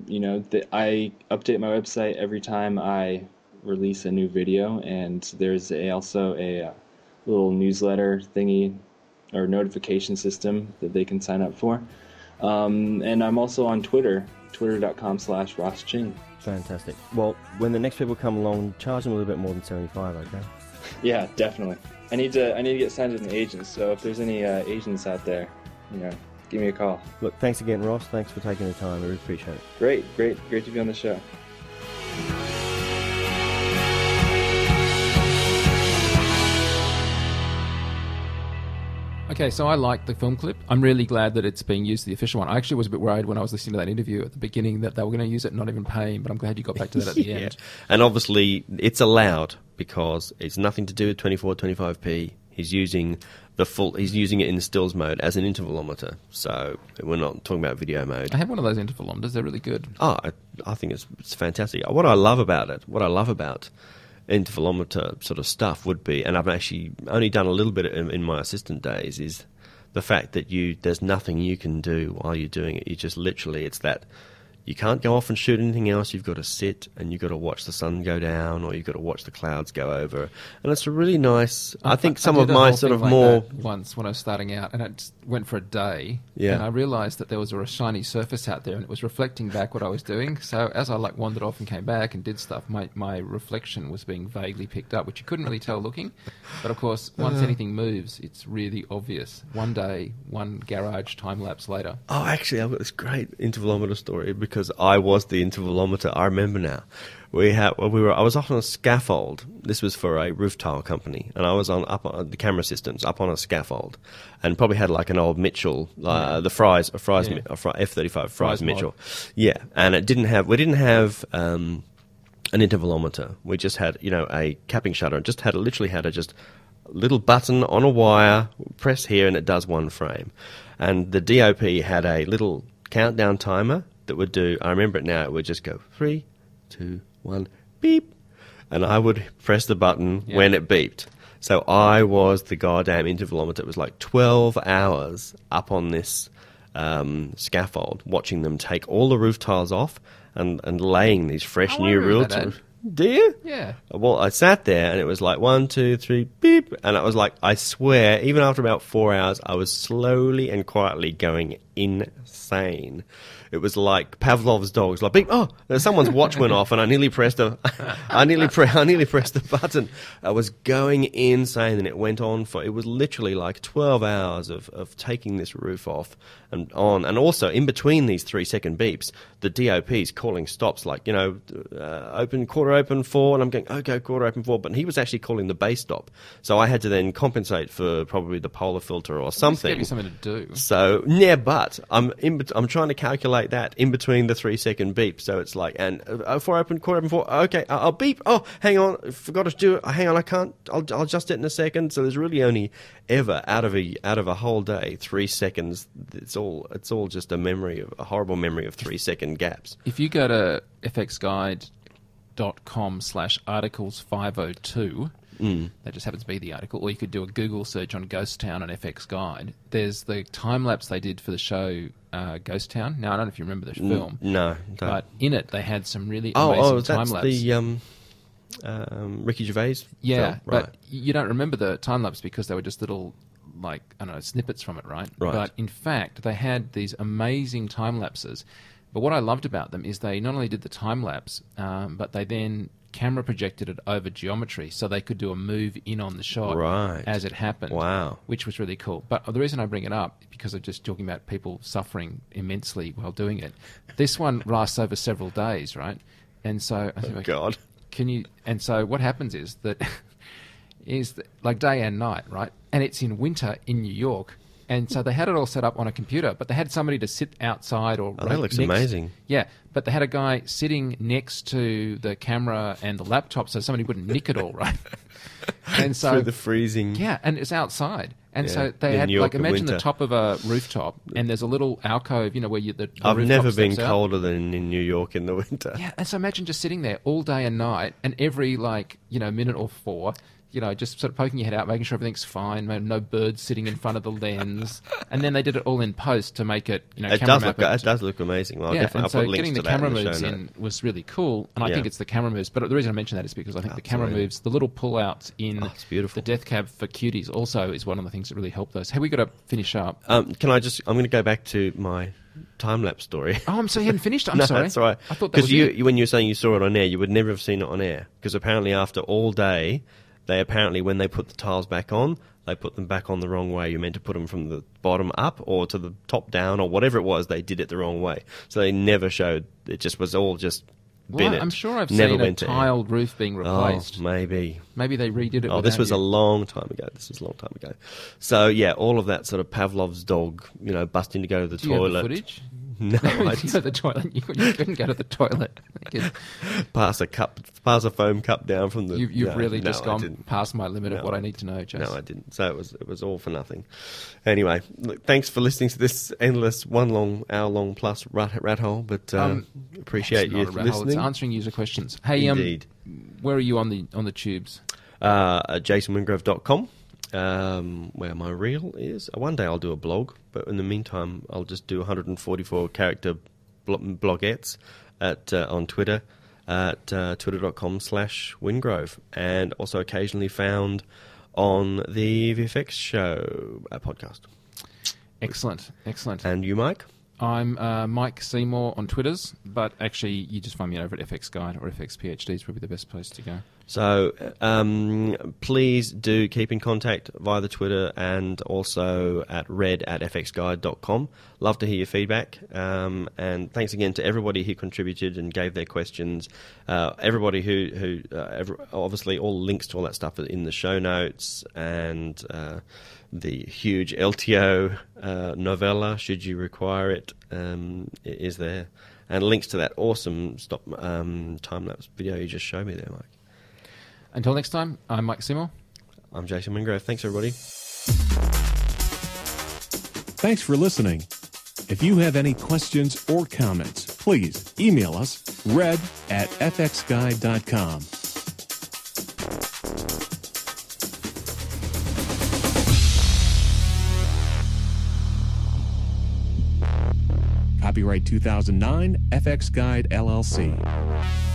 I update my website every time I release a new video, and there's also a little newsletter thingy or notification system that they can sign up for. And I'm also on Twitter, twitter.com/Ross Ching. Fantastic. Well, when the next people come along, charge them a little bit more than $75, okay? Yeah, definitely. I need to get signed as an agent, so if there's any agents out there, give me a call. Look, thanks again, Ross. Thanks for taking the time. I really appreciate it. Great to be on the show. Okay, so I like the film clip. I'm really glad that it's being used, the official one. I actually was a bit worried when I was listening to that interview at the beginning that they were going to use it, not even paying, but I'm glad you got back to that at the end. And obviously it's allowed because it's nothing to do with 24-25p. He's using it in stills mode as an intervalometer, so we're not talking about video mode. I have one of those intervalometers. They're really good. Oh, I think it's fantastic. What I love about intervalometer sort of stuff would be, and I've actually only done a little bit in my assistant days, is the fact that there's nothing you can do while you're doing it. You just literally, it's that you can't go off and shoot anything else. You've got to sit and you've got to watch the sun go down, or you've got to watch the clouds go over. And it's a really nice, I think some of my sort of more... once when I was starting out, and it went for a day, yeah. And I realised that there was a shiny surface out there and it was reflecting back what I was doing. So as I wandered off and came back and did stuff, my reflection was being vaguely picked up, which you couldn't really tell looking. But of course, once anything moves, it's really obvious. One day, one garage time lapse later. Oh, actually, I've got this great intervalometer story because I was the intervalometer. I remember now. I was up on a scaffold. This was for a roof tile company, and I was up on the camera systems up on a scaffold, and probably had like an old Mitchell, the Fry's F-35 Fry's Mitchell. Yeah, and we didn't have an intervalometer. We just had a capping shutter, and literally had a little button on a wire, press here, and it does one frame. And the DOP had a little countdown timer that would do. I remember it now. It would just go 3, 2, 1, beep, and I would press the button when it beeped. So I was the goddamn intervalometer. It was like 12 hours up on this scaffold, watching them take all the roof tiles off and laying these fresh new roof. Do you? Yeah. Well, I sat there and it was like 1, 2, 3, beep, and I was like, I swear, even after about 4 hours, I was slowly and quietly going insane. It was like Pavlov's dog. It was like, beep, oh, someone's watch went off, and I nearly pressed the button. I was going insane, and it went on for. It was literally like 12 hours of taking this roof off and on, and also in between these 3-second beeps, the DOP's calling stops, like open, quarter open 4, and I'm going, okay, quarter open 4, but he was actually calling the base stop, so I had to then compensate for probably the polar filter or something. Give you something to do. So yeah, but I'm trying to calculate that in between the 3-second beep. So it's like, and 4 open, quarter open 4. Okay, I'll beep. Oh, hang on, forgot to do it. Hang on, I can't. I'll adjust it in a second. So there's really only ever out of a whole day 3 seconds. It's all just a horrible memory of 3-second gaps. If you go to fxguide.com/articles502. That just happens to be the article. Or you could do a Google search on Ghost Town and FX Guide. There's the time lapse they did for the show Ghost Town. Now I don't know if you remember the film. No, but in it they had some really amazing time lapse. The Ricky Gervais. Yeah, film? Right. But you don't remember the time lapse because they were just little, like, I don't know, snippets from it, right? But in fact, they had these amazing time lapses. But what I loved about them is they not only did the time lapse, but they then camera projected it over geometry, so they could do a move in on the shot as it happened. Wow. Which was really cool. But the reason I bring it up, because of just talking about people suffering immensely while doing it, this one lasts over several days, right? And so I think, God. And so what happens is that like day and night, right? And it's in winter in New York. And so they had it all set up on a computer, but they had somebody to sit outside or... that looks amazing. Yeah, but they had a guy sitting next to the camera and the laptop so somebody wouldn't nick it all, right? And so through the freezing... Yeah, and it's outside. And so they in had, New York like, imagine winter. the top of a rooftop, and there's a little alcove, where the I've rooftop never been steps out. colder than in New York in the winter. Yeah, and so imagine just sitting there all day and night, and every, minute or 4... just sort of poking your head out, making sure everything's fine, no birds sitting in front of the lens. And then they did it all in post to make it, it does look amazing. Well, yeah, definitely, and so I'll put links getting to the that camera in the moves show in was really cool. And I think it's the camera moves. But the reason I mention that is because I think the camera moves, the little pull-outs in the Death Cab for Cuties also is one of the things that really helped those. Hey, we got to finish up. I'm going to go back to my time-lapse story. Oh, so you hadn't finished? I'm no, sorry. That's all right. I thought that was Because when you were saying you saw it on air, you would never have seen it on air. Because apparently after all day... when they put the tiles back on, they put them back on the wrong way. You meant to put them from the bottom up or to the top down or whatever it was. They did it the wrong way. So they never showed. It just was all just Well, I'm sure I've seen a tiled roof being replaced. Oh, maybe. Maybe they redid it. Oh, this was a long time ago. So, yeah, all of that sort of Pavlov's dog, busting to go to the toilet. You have the footage? No, I didn't. The toilet. You couldn't go to the toilet. Pass a foam cup down from the... You've really just gone past my limit of what I need to know, Jess. No, I didn't. So it was all for nothing. Anyway, look, thanks for listening to this endless hour-long plus rat hole, but appreciate you listening. It's answering user questions. Hey, Indeed. Where are you on the tubes? Jasonwingrove.com. where my reel is. One day I'll do a blog, but in the meantime, I'll just do 144 character blogettes on Twitter at twitter.com/Wingrove, and also occasionally found on the VFX Show podcast. Excellent. And you, Mike? I'm Mike Seymour on Twitters, but actually you just find me over at FX Guide or FX PhD is probably the best place to go. So please do keep in contact via the Twitter and also at red@fxguide.com. Love to hear your feedback. And thanks again to everybody who contributed and gave their questions. Everybody who obviously all links to all that stuff are in the show notes, and the huge LTO novella, should you require it, is there. And links to that awesome time-lapse video you just showed me there, Mike. Until next time, I'm Mike Seymour. I'm Jason Wingrove. Thanks, everybody. Thanks for listening. If you have any questions or comments, please email us, red@fxguide.com. Copyright 2009, FX Guide, LLC.